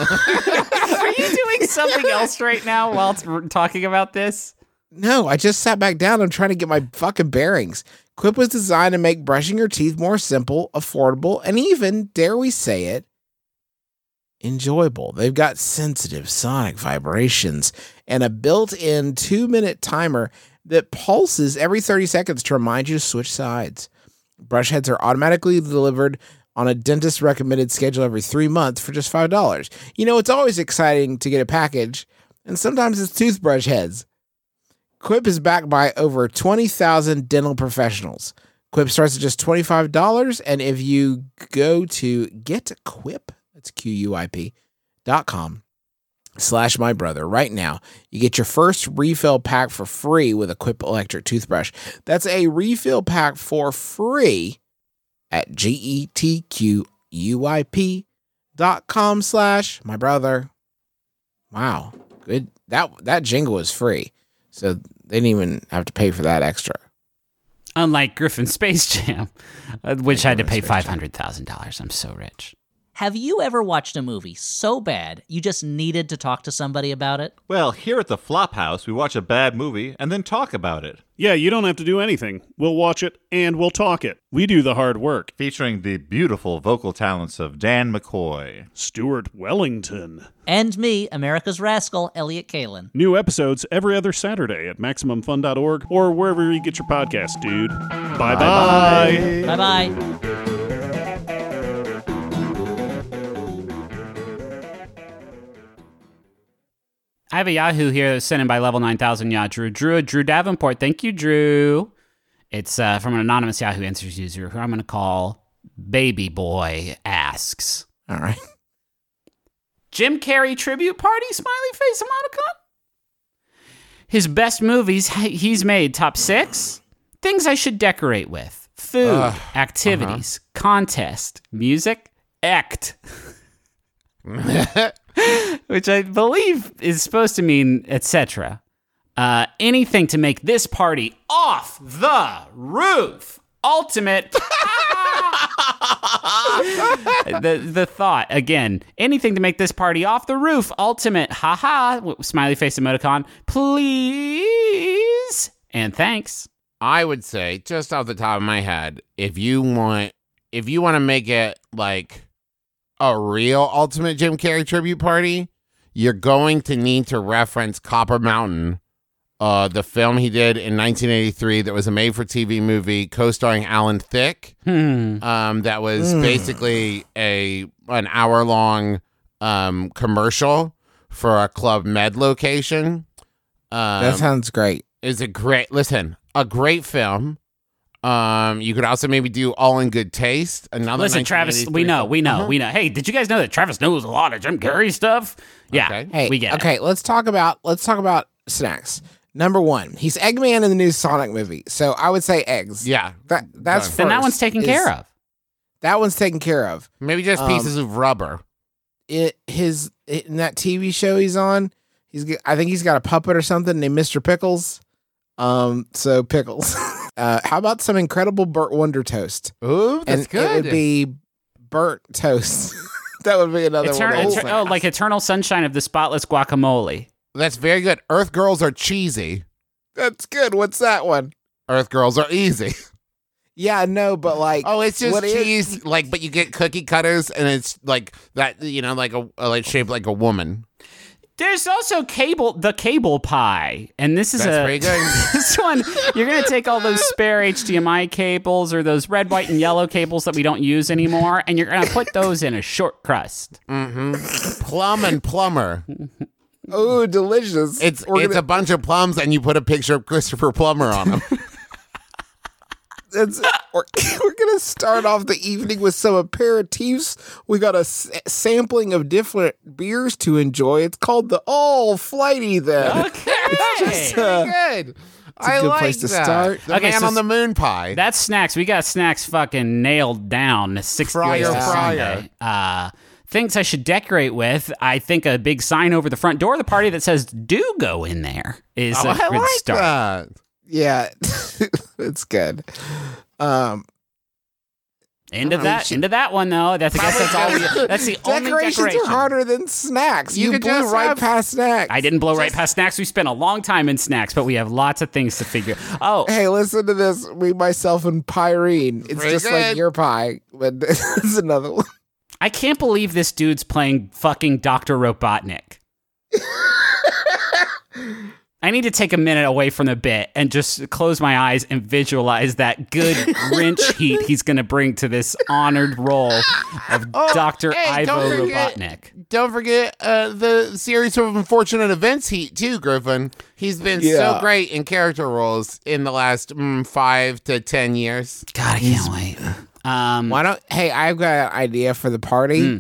Are you doing something else right now while t- talking about this? No, I just sat back down. I'm trying to get my fucking bearings. Quip was designed to make brushing your teeth more simple, affordable, and even, dare we say it, enjoyable. They've got sensitive sonic vibrations and a built-in two-minute timer that pulses every thirty seconds to remind you to switch sides. Brush heads are automatically delivered on a dentist-recommended schedule every three months for just five dollars. You know, it's always exciting to get a package, and sometimes it's toothbrush heads. Quip is backed by over twenty thousand dental professionals. Quip starts at just twenty-five dollars, and if you go to getquip, that's Q U I P, dot com, slash my brother right now, you get your first refill pack for free with a Quip electric toothbrush. That's a refill pack for free at G-E-T-Q-U-I-P dot com slash my brother. Wow. Good. That, that jingle is free. So they didn't even have to pay for that extra. Unlike Griffin Space Jam, uh, which had to pay Space Jam. five hundred thousand dollars. I'm so rich. Have you ever watched a movie so bad you just needed to talk to somebody about it? Well, here at the Flophouse, we watch a bad movie and then talk about it. Yeah, you don't have to do anything. We'll watch it and we'll talk it. We do the hard work. Featuring the beautiful vocal talents of Dan McCoy. Stuart Wellington. And me, America's Rascal, Elliot Kalin. New episodes every other Saturday at Maximum Fun dot org or wherever you get your podcast, dude. Bye-bye. Bye-bye. I have a Yahoo here that's sent in by Level nine thousand. Yeah, Drew. Drew, Drew Davenport. Thank you, Drew. It's uh, from an anonymous Yahoo Answers user who I'm going to call Baby Boy Asks. All right. Jim Carrey tribute party? Smiley face emoticon? His best movies he's made, top six? Things I should decorate with. Food, Uh, activities, contest, music, act. Which I believe is supposed to mean et cetera. Uh, anything to make this party off the roof. Ultimate. the the thought again. Anything to make this party off the roof. Ultimate. Haha. Smiley face emoticon. Please and thanks. I would say, just off the top of my head, if you want, if you want to make it like a real Ultimate Jim Carrey tribute party, you're going to need to reference Copper Mountain, uh, the film he did in nineteen eighty-three that was a made-for-T V movie co-starring Alan Thicke. Hmm. Um, that was basically a an hour-long um, commercial for a Club Med location. Um, That sounds great. is a great listen, a great film. Um, you could also maybe do All in Good Taste. Another Listen, Travis, we know, we know, we know. Hey, did you guys know that Travis knows a lot of Jim Carrey stuff? Yeah, Okay. Hey, we get it. okay, let's talk about let's talk about snacks. Number one, he's Eggman in the new Sonic movie, so I would say eggs. Yeah, That that's Done. first. And that one's taken is- care of. That one's taken care of. maybe just Um, pieces of rubber. It his in that T V show he's on. He's g- I think he's got a puppet or something named Mister Pickles. Um, so pickles. uh, how about some incredible Burt Wonder toast? Ooh, and it would be burnt toast. That would be another Eternal, one. Eter- oh, like Eternal Sunshine of the Spotless Guacamole. That's very good. Earth Girls are cheesy. That's good. What's that one? Earth Girls are easy. Yeah, no, but like, Oh, it's just what is- cheese, like, but you get cookie cutters, and it's like that, you know, like a like shaped like a woman. There's also cable, the cable pie, and this is That's a pretty good. this one. You're gonna take all those spare H D M I cables or those red, white, and yellow cables that we don't use anymore, and you're gonna put those in a short crust. Plum and plumber. Oh, delicious. It's We're it's gonna- a bunch of plums, and you put a picture of Christopher Plummer on them. It's, we're, we're gonna start off the evening with some aperitifs. We got a s- sampling of different beers to enjoy. It's called the All Flighty. Then Okay. just, uh, good. I a good like place to that. start. The Okay, man so on the moon pie. That's snacks. We got snacks fucking nailed down. sixty Fryer, ways to fryer. Sunday. Uh, things I should decorate with. I think a big sign over the front door of the party that says "Do go in there" is oh, a I good like start. that. yeah, it's good. Um, Into Oh, that, shit. into that one though. That's I guess that's all. We, that's the only decorations decoration. are harder than snacks. You You, could blew just right have- past snacks. I didn't blow right past snacks. We spent a long time in snacks, but we have lots of things to figure. Oh, Hey, listen to this. Me, myself, and Pyrene. It's Pretty just good. like your pie, but it's another one. I can't believe this dude's playing fucking Doctor Robotnik. I need to take a minute away from the bit and just close my eyes and visualize that good Grinch heat he's going to bring to this honored role of Doctor Oh, hey, Ivo don't forget- Robotnik. Don't forget uh, the series of unfortunate events heat too, Griffin. He's been Yeah. so great in character roles in the last mm, five to ten years. God, I can't wait. Um, Why don't? Hey, I've got an idea for the party.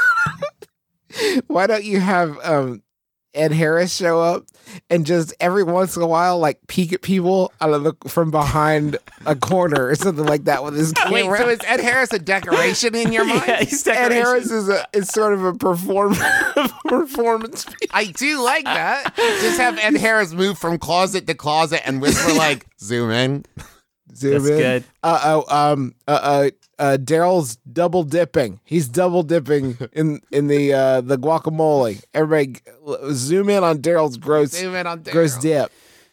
Why don't you have um, Ed Harris show up and just every once in a while, like peek at people out of the from behind a corner or something like that with his Wait, camera? so is Ed Harris a decoration in your mind? yeah, he's Ed decoration. Harris is a is sort of a perform performance piece. I do like that. Just have Ed Harris move from closet to closet and whisper like, "Zoom in." Zoom That's in. good. Uh oh. Um. Uh. uh uh, Daryl's double dipping. He's double dipping in in the uh, the guacamole. Everybody, uh, zoom in on Daryl's gross Zoom in on gross Daryl. dip.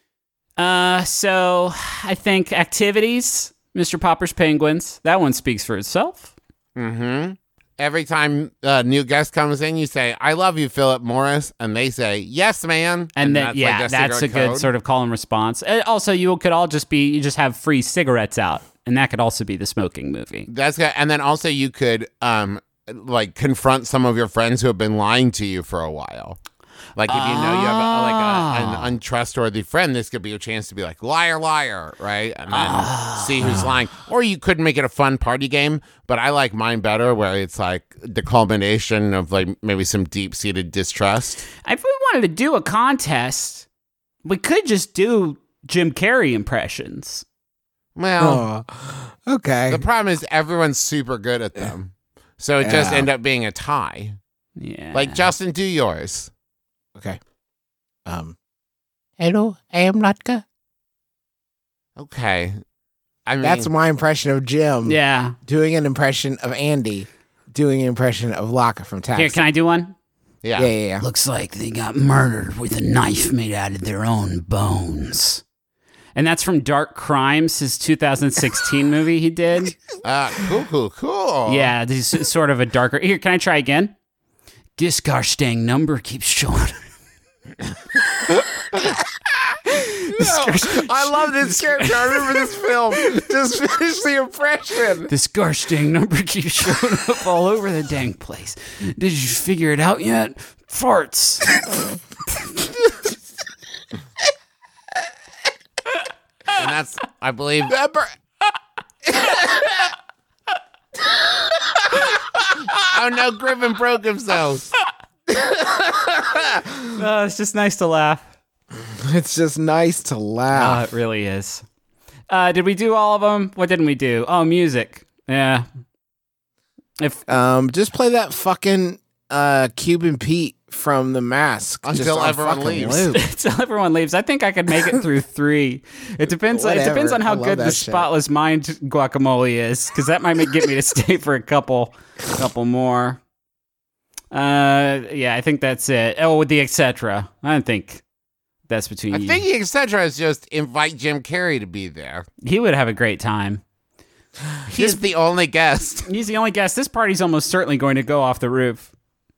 Uh, so I think activities, Mister Popper's Penguins. That one speaks for itself. Mm-hmm. Every time a new guest comes in, you say, "I love you, Philip Morris," and they say, "Yes, man." And, then, that's yeah, like that's a cigarette good code. sort of call and response. Uh, also, you could all just be, you just have free cigarettes out. And that could also be the smoking movie. That's good. And then also you could um like confront some of your friends who have been lying to you for a while. Like if you know you have a, like a, an untrustworthy friend, this could be a chance to be like liar, liar, right? And then see who's lying. Or you could make it a fun party game, but I like mine better, where it's like the culmination of like maybe some deep seated distrust. If we wanted to do a contest, we could just do Jim Carrey impressions. Well, Oh, okay. the problem is everyone's super good at them, so it just Yeah. end up being a tie. Yeah. Like Justin, do yours. Okay. Um. Hello, I am Latka. Okay. I mean, That's my impression of Jim. yeah. Doing an impression of Andy. Doing an impression of Laka from Taxi. Here, can I do one? yeah. Yeah, yeah, yeah. Looks like they got murdered with a knife made out of their own bones. And that's from Dark Crimes, his two thousand sixteen movie he did. Uh, cool, cool, cool. Yeah, this is sort of a darker. Here, can I try again? This gosh dang number keeps showing. I love this character. I remember this film. Just finish the impression. This gosh dang number keeps showing up all over the dang place. Did you figure it out yet? Farts. And that's, I believe. Oh no, Griffin broke himself. Oh, it's just nice to laugh. It's just nice to Oh, laugh. it really is. Uh, did we do all of them? What didn't we do? Oh, music. Yeah. If Um, just play that fucking uh, Cuban Pete from The Mask Until just on everyone fucking leaves. loop. until everyone leaves, I think I could make it through three. It depends. It Whatever. depends on how I love good the that shit. Spotless Mind guacamole is, because that might get me to stay for a couple, couple more. Uh, yeah, I think that's it. Oh, with the et cetera. I don't think that's between I you. think et cetera is just invite Jim Carrey to be there. He would have a great time. He's the only guest. He's the only guest. This party's almost certainly going to go off the roof.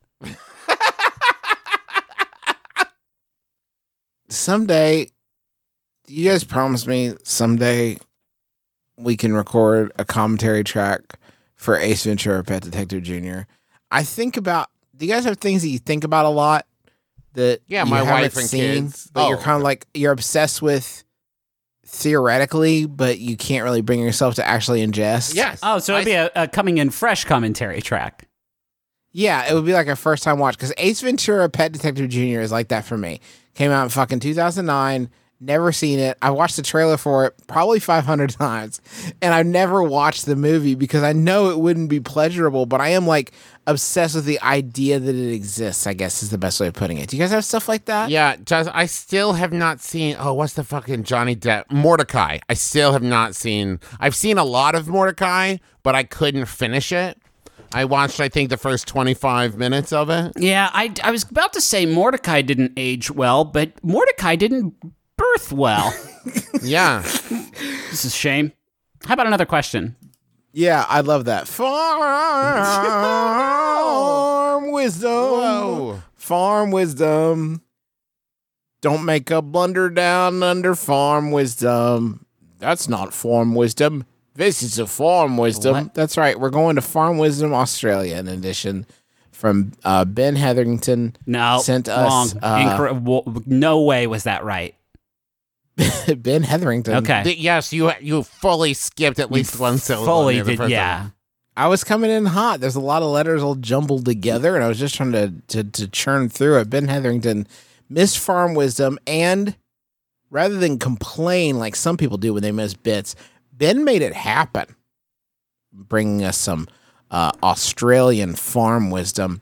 Someday, you guys promise me someday we can record a commentary track for Ace Ventura: Pet Detective Junior I think about. Do you guys have things that you think about a lot that Yeah, you my haven't wife and seen, kids. but you're Oh. kind of like you're obsessed with theoretically, but you can't really bring yourself to actually ingest? Yes. Oh, so it'd I- be a, a coming in fresh commentary track. Yeah, it would be like a first time watch because Ace Ventura: Pet Detective Junior is like that for me. Came out in fucking two thousand nine. Never seen it. I watched the trailer for it probably five hundred times, and I've never watched the movie because I know it wouldn't be pleasurable. But I am like obsessed with the idea that it exists. I guess is the best way of putting it. Do you guys have stuff like that? Yeah, just I still have not seen. Oh, what's the fucking Johnny Depp Mordecai? I still have not seen. I've seen a lot of Mordecai, but I couldn't finish it. I watched, I think, the first twenty-five minutes of it. Yeah, I, I was about to say Mordecai didn't age well, but Mordecai didn't birth well. Yeah, This is a shame. How about another question? Yeah, I love that. Farm wisdom. Whoa. Farm wisdom. Don't make a blunder down under farm wisdom. That's not farm wisdom. This is a farm wisdom. What? That's right. We're going to Farm Wisdom Australia in addition from uh, Ben Hetherington. No, Sent wrong. us, uh, Incor- w- no way was that right. Ben Hetherington. Okay. The- yes, you you fully skipped at least one syllable. Fully in the did, first yeah. one. I was coming in hot. There's a lot of letters all jumbled together, and I was just trying to, to, to churn through it. Ben Hetherington missed Farm Wisdom, and rather than complain like some people do when they miss bits, Ben made it happen, bringing us some uh, Australian farm wisdom.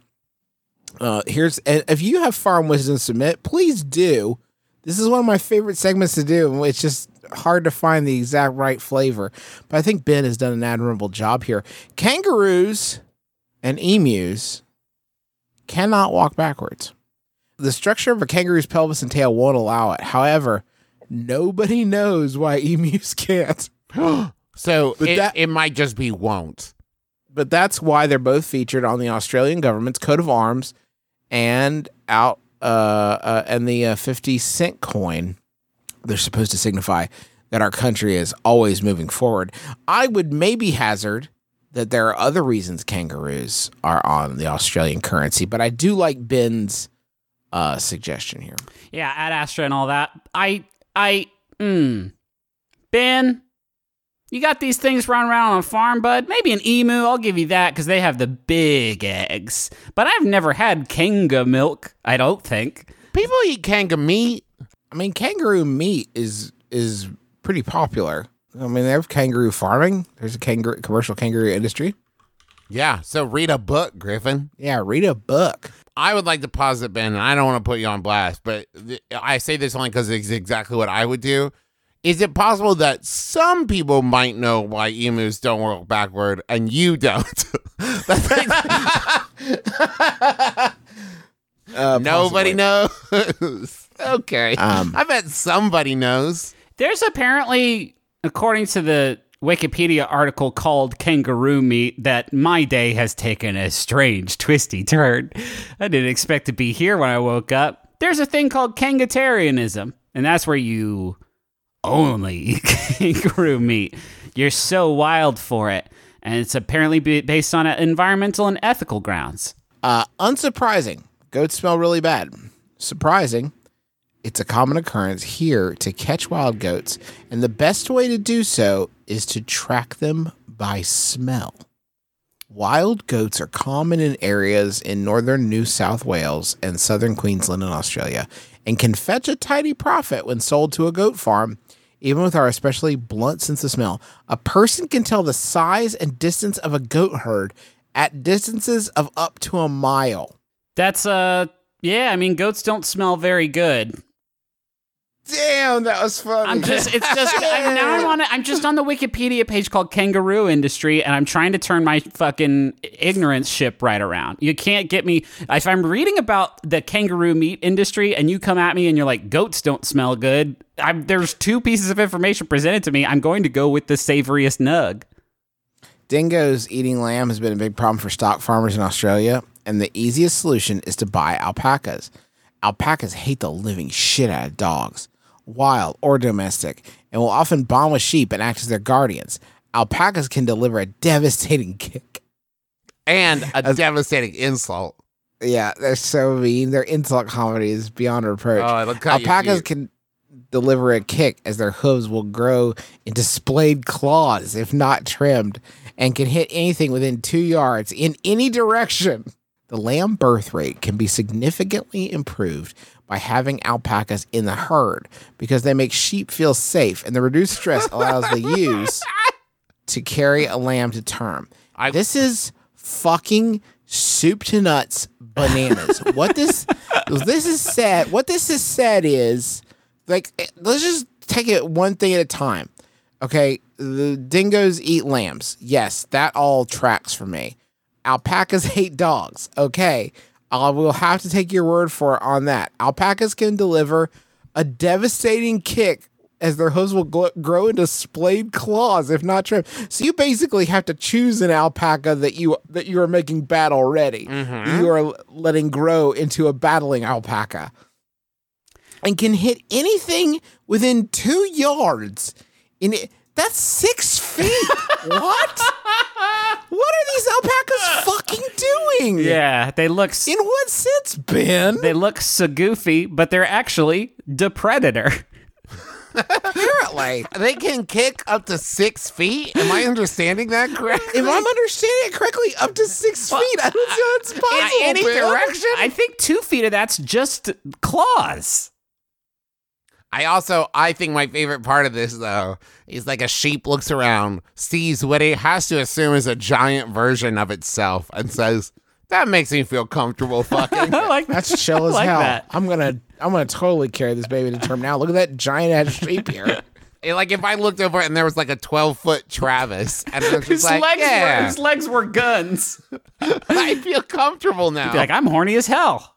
Uh, here's and if you have farm wisdom to submit, please do. This is one of my favorite segments to do. It's just hard to find the exact right flavor, but I think Ben has done an admirable job here. Kangaroos and emus cannot walk backwards. The structure of a kangaroo's pelvis and tail won't allow it. However, nobody knows why emus can't. So But it, that- it might just be won't. But that's why they're both featured on the Australian government's coat of arms and out uh, uh and the uh, fifty cent coin. They're supposed to signify that our country is always moving forward. I would maybe hazard that there are other reasons kangaroos are on the Australian currency, but I do like Ben's uh, suggestion here. Yeah, Ad Astra and all that. I, I, mm. Ben, you got these things running around on a farm, bud. Maybe an emu, I'll give you that, because they have the big eggs. But I've never had kanga milk, I don't think. People eat kanga meat. I mean, kangaroo meat is is pretty popular. I mean, they have kangaroo farming. There's a kangaroo commercial kangaroo industry. Yeah, so read a book, Griffin. Yeah, read a book. I would like to posit, Ben, and I don't want to put you on blast, but th- I say this only because it's exactly what I would do. Is it possible that some people might know why emus don't walk backward and you don't? Uh, Nobody possibly. knows. Okay. Um, I bet somebody knows. There's apparently, according to the Wikipedia article called Kangaroo Meat, that my day has taken a strange, twisty turn. I didn't expect to be here when I woke up. There's a thing called kangatarianism, and that's where you only eat kangaroo meat. You're so wild for it, and it's apparently based on environmental and ethical grounds. Uh, unsurprising. Goats smell really bad. Surprising. It's a common occurrence here to catch wild goats, and the best way to do so is to track them by smell. Wild goats are common in areas in northern New South Wales and southern Queensland in Australia, and can fetch a tidy profit when sold to a goat farm. Even with our especially blunt sense of smell, a person can tell the size and distance of a goat herd at distances of up to a mile. That's, uh, yeah, I mean, goats don't smell very good. Damn, that was funny. I'm just, it's just, I'm, now I'm on it. I'm just on the Wikipedia page called Kangaroo Industry, and I'm trying to turn my fucking ignorance ship right around. You can't get me, if I'm reading about the kangaroo meat industry and you come at me and you're like, goats don't smell good, I'm, there's two pieces of information presented to me. I'm going to go with the savoriest nug. Dingoes eating lamb has been a big problem for stock farmers in Australia, and the easiest solution is to buy alpacas. Alpacas hate the living shit out of dogs, wild or domestic, and will often bond with sheep and act as their guardians. Alpacas can deliver a devastating kick. And a As- devastating insult. Yeah, they're so mean. Their insult comedy is beyond reproach. Oh, it'll cut you Alpacas deep. can deliver a kick as their hooves will grow into splayed claws if not trimmed, and can hit anything within two yards in any direction. The lamb birth rate can be significantly improved by having alpacas in the herd because they make sheep feel safe, and the reduced stress allows the ewes to carry a lamb to term. I- This is fucking soup to nuts bananas. What this this is said, what this is said is, like, let's just take it one thing at a time. Okay, the dingoes eat lambs. Yes, that all tracks for me. Alpacas hate dogs. Okay, I will have to take your word for it on that. Alpacas can deliver a devastating kick as their hooves will gl- grow into splayed claws if not trimmed. So you basically have to choose an alpaca that you that you are making bad already. You are l- letting grow into a battling alpaca, and can hit anything within two yards. In it, that's six feet. What? What are these alpacas fucking doing? Yeah, they look, s- In what sense, Ben? they look so goofy, but they're actually the predator. Apparently. They can kick up to six feet. Am I understanding that correctly? If I'm understanding it correctly, up to six feet. I don't see how it's possible. any Ben. direction? I think two feet of that's just claws. I also, I think my favorite part of this, though, is like a sheep looks around, sees what it has to assume is a giant version of itself, and says, that makes me feel comfortable fucking. I like That's chill as I like hell. that. I'm gonna, I'm gonna totally carry this baby to term now. Look at that giant ass sheep here. And, like, if I looked over and there was like a twelve-foot Travis, and it was His just like, legs, were, yeah, his legs were guns. I feel comfortable now. Be like, I'm horny as hell.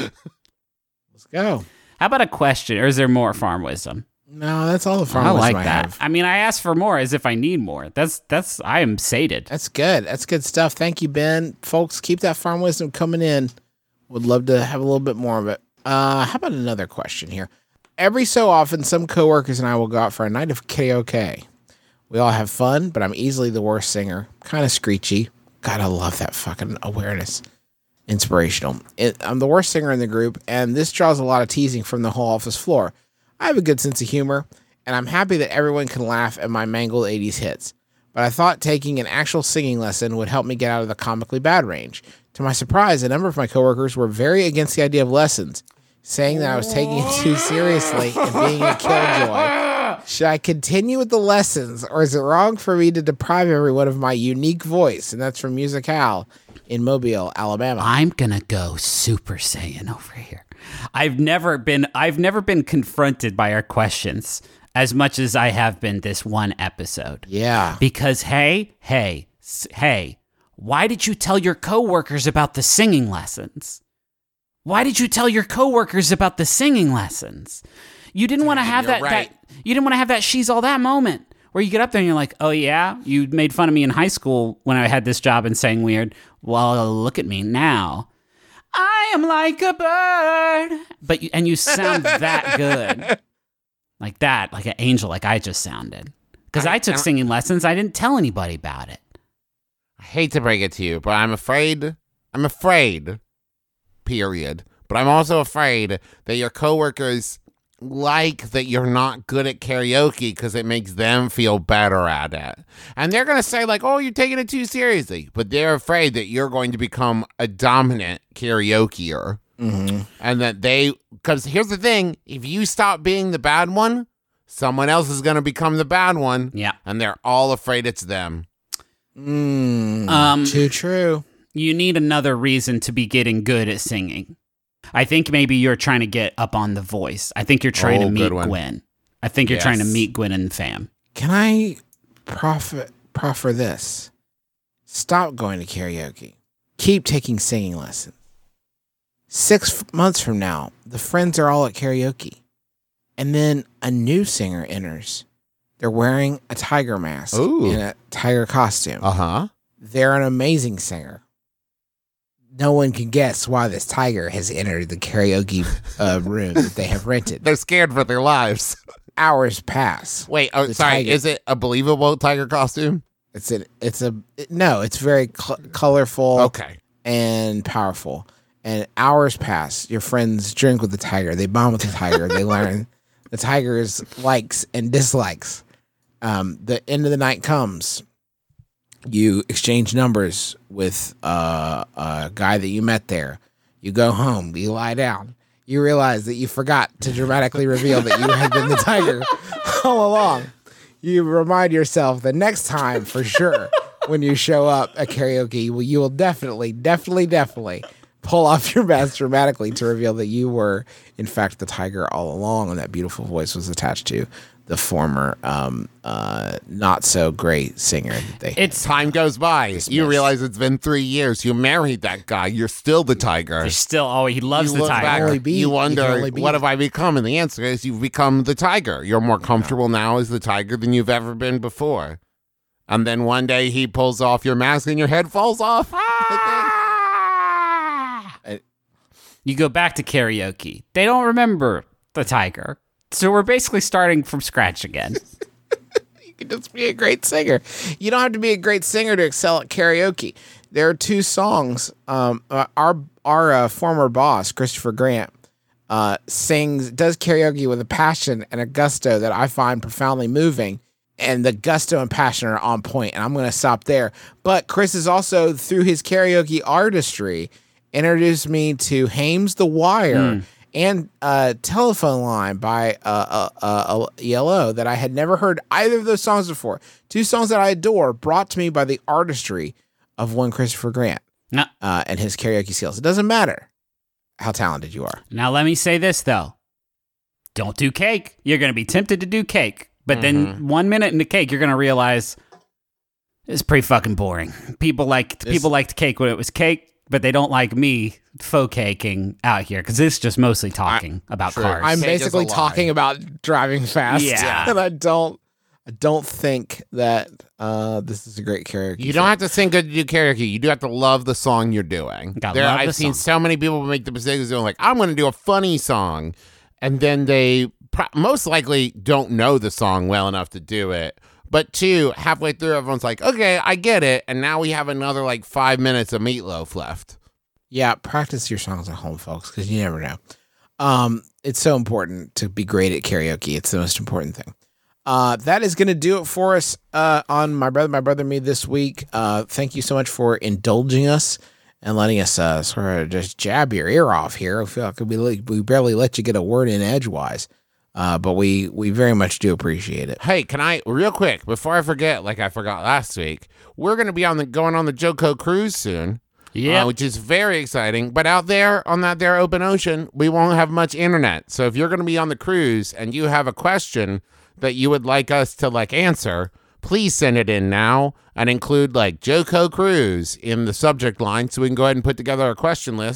Let's go. How about a question, or is there more farm wisdom? No, that's all the farm I wisdom like I that. have. I mean, I asked for more as if I need more. That's that's. I am sated. That's good. That's good stuff. Thank you, Ben. Folks, keep that farm wisdom coming in. Would love to have a little bit more of it. Uh, how about another question here? Every so often, some coworkers and I will go out for a night of karaoke. We all have fun, but I'm easily the worst singer. Kind of screechy. God, I love that fucking awareness. Inspirational. It, I'm the worst singer in the group, and this draws a lot of teasing from the whole office floor. I have a good sense of humor, and I'm happy that everyone can laugh at my mangled eighties hits. But I thought taking an actual singing lesson would help me get out of the comically bad range. To my surprise, a number of my coworkers were very against the idea of lessons, saying that I was taking it too seriously and being a killjoy. Should I continue with the lessons, or is it wrong for me to deprive everyone of my unique voice? And that's from Musical in Mobile, Alabama. I'm gonna go Super Saiyan over here. I've never been. I've never been confronted by our questions as much as I have been this one episode. Yeah. Because hey, hey, s- hey, why did you tell your coworkers about the singing lessons? Why did you tell your coworkers about the singing lessons? You didn't want to have you're that, right. that. You didn't want to have that she's all that moment where you get up there and you're like, oh yeah, you made fun of me in high school when I had this job and sang weird. Well, look at me now. I am like a bird. But you, and you sound that good. Like that, like an angel, like I just sounded. Because I, I took I, singing lessons. I didn't tell anybody about it. I hate to break it to you, but I'm afraid, I'm afraid, period. But I'm also afraid that your coworkers like that you're not good at karaoke because it makes them feel better at it. And they're going to say like, oh, you're taking it too seriously. But they're afraid that you're going to become a dominant karaokeer. Mm-hmm. And that they, because here's the thing, if you stop being the bad one, someone else is going to become the bad one. Yeah. And they're all afraid it's them. Mm, Um, too true. You need another reason to be getting good at singing. I think maybe you're trying to get up on The Voice. I think you're trying Oh, to meet good one. Gwen. I think you're Yes. trying to meet Gwen and fam. Can I profit proffer this? Stop going to karaoke. Keep taking singing lessons. Six f- months from now, the friends are all at karaoke. And then a new singer enters. They're wearing a tiger mask Ooh. in a tiger costume. Uh-huh. They're an amazing singer. No one can guess why this tiger has entered the karaoke uh, room that they have rented. They're scared for their lives. Hours pass. Wait, oh, The sorry, tiger- is it a believable tiger costume? It's a, it's a, it- no, it's very cl- colorful Okay. and powerful. And hours pass. Your friends drink with the tiger. They bond with the tiger. They learn the tiger's likes and dislikes. Um, the end of the night comes. You exchange numbers with uh, a guy that you met there. You go home. You lie down. You realize that you forgot to dramatically reveal that you had been the tiger all along. You remind yourself the next time for sure when you show up at karaoke, you will, you will definitely, definitely, definitely pull off your mask dramatically to reveal that you were, in fact, the tiger all along, and that beautiful voice was attached to the former um, uh, not so great singer that they had. It's Time goes by. You realize it's been three years. You married that guy. You're still the tiger. You're still, oh, he loves You the look tiger. back, only be- you you can wonder, only be what that. have I become? And the answer is you've become the tiger. You're more comfortable now as the tiger than you've ever been before. And then one day he pulls off your mask and your head falls off. You go back to karaoke. They don't remember the tiger. So we're basically starting from scratch again. You can just be a great singer. You don't have to be a great singer to excel at karaoke. There are two songs. Um, uh, our our uh, former boss, Christopher Grant, uh, sings, does karaoke with a passion and a gusto that I find profoundly moving. And the gusto and passion are on point, and I'm going to stop there. But Chris is also, through his karaoke artistry, introduced me to Hames the Wire and uh, Telephone Line by uh, uh, uh, E L O that I had never heard either of those songs before. Two songs that I adore, brought to me by the artistry of one Christopher Grant No. uh, and his karaoke skills. It doesn't matter how talented you are. Now, let me say this, though. Don't do cake. You're going to be tempted to do cake. But then one minute into cake, you're going to realize it's pretty fucking boring. People like people liked cake when it was cake, but they don't like me faux caking out here because it's just mostly talking about true. cars. I'm Cake is a basically lie. talking about driving fast. Yeah. And I don't I don't think that uh, this is a great karaoke. You don't have to sing good to do karaoke. You do have to love the song you're doing. Gotta There, love I've the seen song. so many people make the mistake of doing like, I'm going to do a funny song, and then they pro- most likely don't know the song well enough to do it. But two, halfway through, everyone's like, okay, I get it, and now we have another like five minutes of Meatloaf left. Yeah, practice your songs at home, folks, because you never know. Um, it's so important to be great at karaoke. It's the most important thing. Uh, that is going to do it for us uh, on My Brother, My Brother, Me this week. Uh, thank you so much for indulging us and letting us uh, sort of just jab your ear off here. I feel like we, we barely let you get a word in edgewise, uh, but we, we very much do appreciate it. Hey, can I real quick before I forget, like I forgot last week, we're going to be on the going on the JoCo cruise soon. Yeah. uh, which is very exciting. But out there on that there open ocean, we won't have much internet. So if you're going to be on the cruise and you have a question that you would like us to like answer, please send it in now and include like JoCo Cruise in the subject line so we can go ahead and put together a question list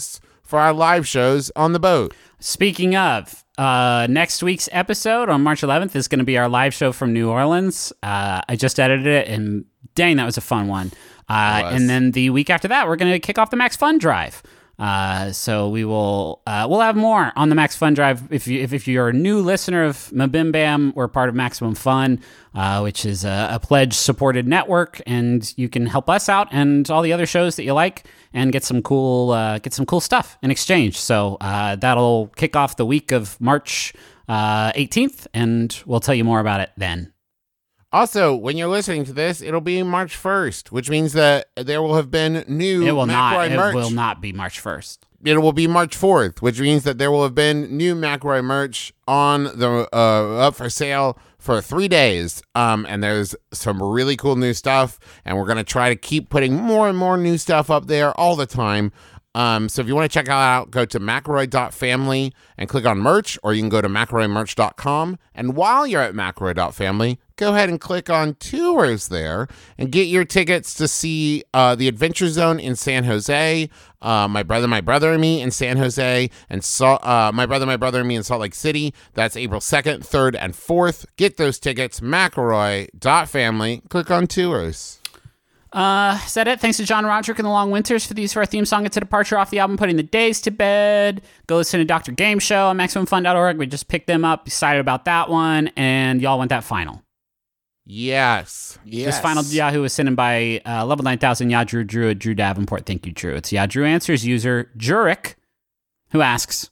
for our live shows on the boat. Speaking of, uh, next week's episode on March eleventh is going to be our live show from New Orleans. Uh, I just edited it, and dang, that was a fun one. Uh, and then the week after that, we're going to kick off the Max Fun Drive. Uh, so we will uh, we'll have more on the Max Fun Drive. If you if, if you're a new listener of Mabim Bam, we're part of Maximum Fun, uh, which is a, a pledge supported network, and you can help us out and all the other shows that you like, and get some cool uh, get some cool stuff in exchange. So uh, that'll kick off the week of March uh, eighteenth, and we'll tell you more about it then. Also, when you're listening to this, it'll be March first, which means that there will have been new It will not. McRoy It merch. will not be March first. It will be March fourth, which means that there will have been new McRoy merch on the uh, up for sale for three days. Um, and there's some really cool new stuff, and we're gonna try to keep putting more and more new stuff up there all the time. Um, so if you want to check it out, go to McRoy dot family and click on merch, or you can go to McRoy merch dot com. And while you're at McRoy dot family, go ahead and click on tours there and get your tickets to see uh, the Adventure Zone in San Jose, uh, My Brother, My Brother and Me in San Jose, and Salt, uh, My Brother, My Brother and Me in Salt Lake City. That's April second, third, and fourth. Get those tickets, McRoy dot family. Click on tours. Uh, is that it? Thanks to John Roderick and the Long Winters for the use of our theme song. It's a departure off the album Putting the Days to Bed. Go listen to Doctor Game Show on Maximum Fun dot org. We just picked them up, excited about that one, and y'all want that final. Yes. Yes. This final Yahoo was sent in by uh, Level nine thousand Ya Drew Drew at Drew Davenport. Thank you, Drew. It's Ya Drew Answers user Jurek, who asks,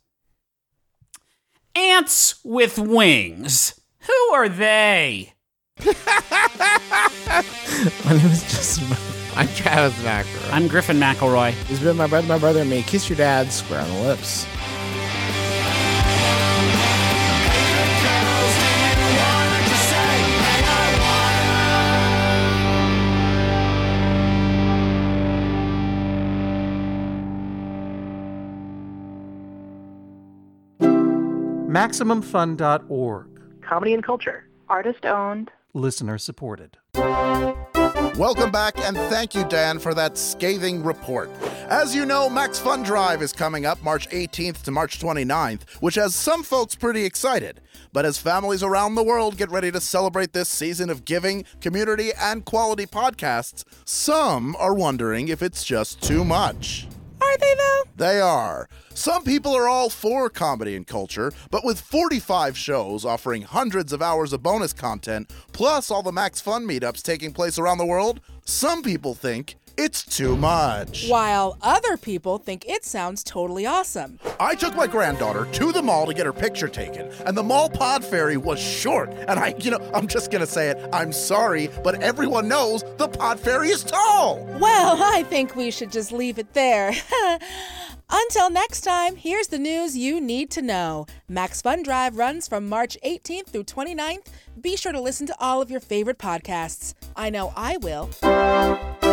ants with wings. Who are they? My name is Justin. I'm Travis McElroy. I'm Griffin McElroy. It's been My Brother, My Brother and Me. Kiss your dad square on the lips. Maximum Fun dot org. Comedy and culture. Artist owned. Listener supported. Welcome back, and thank you, Dan, for that scathing report. As you know, Max Fun Drive is coming up March eighteenth to March twenty-ninth, which has some folks pretty excited. But as families around the world get ready to celebrate this season of giving, community, and quality podcasts, some are wondering if it's just too much. Are they, though? They are. Some people are all for comedy and culture, but with forty-five shows offering hundreds of hours of bonus content, plus all the Max Fun meetups taking place around the world, some people think it's too much. While other people think it sounds totally awesome. I took my granddaughter to the mall to get her picture taken, and the mall pod ferry was short. And I, you know, I'm just gonna say it, I'm sorry, but everyone knows the pod ferry is tall. Well, I think we should just leave it there. Until next time, here's the news you need to know. Max Fun Drive runs from March eighteenth through twenty-ninth. Be sure to listen to all of your favorite podcasts. I know I will.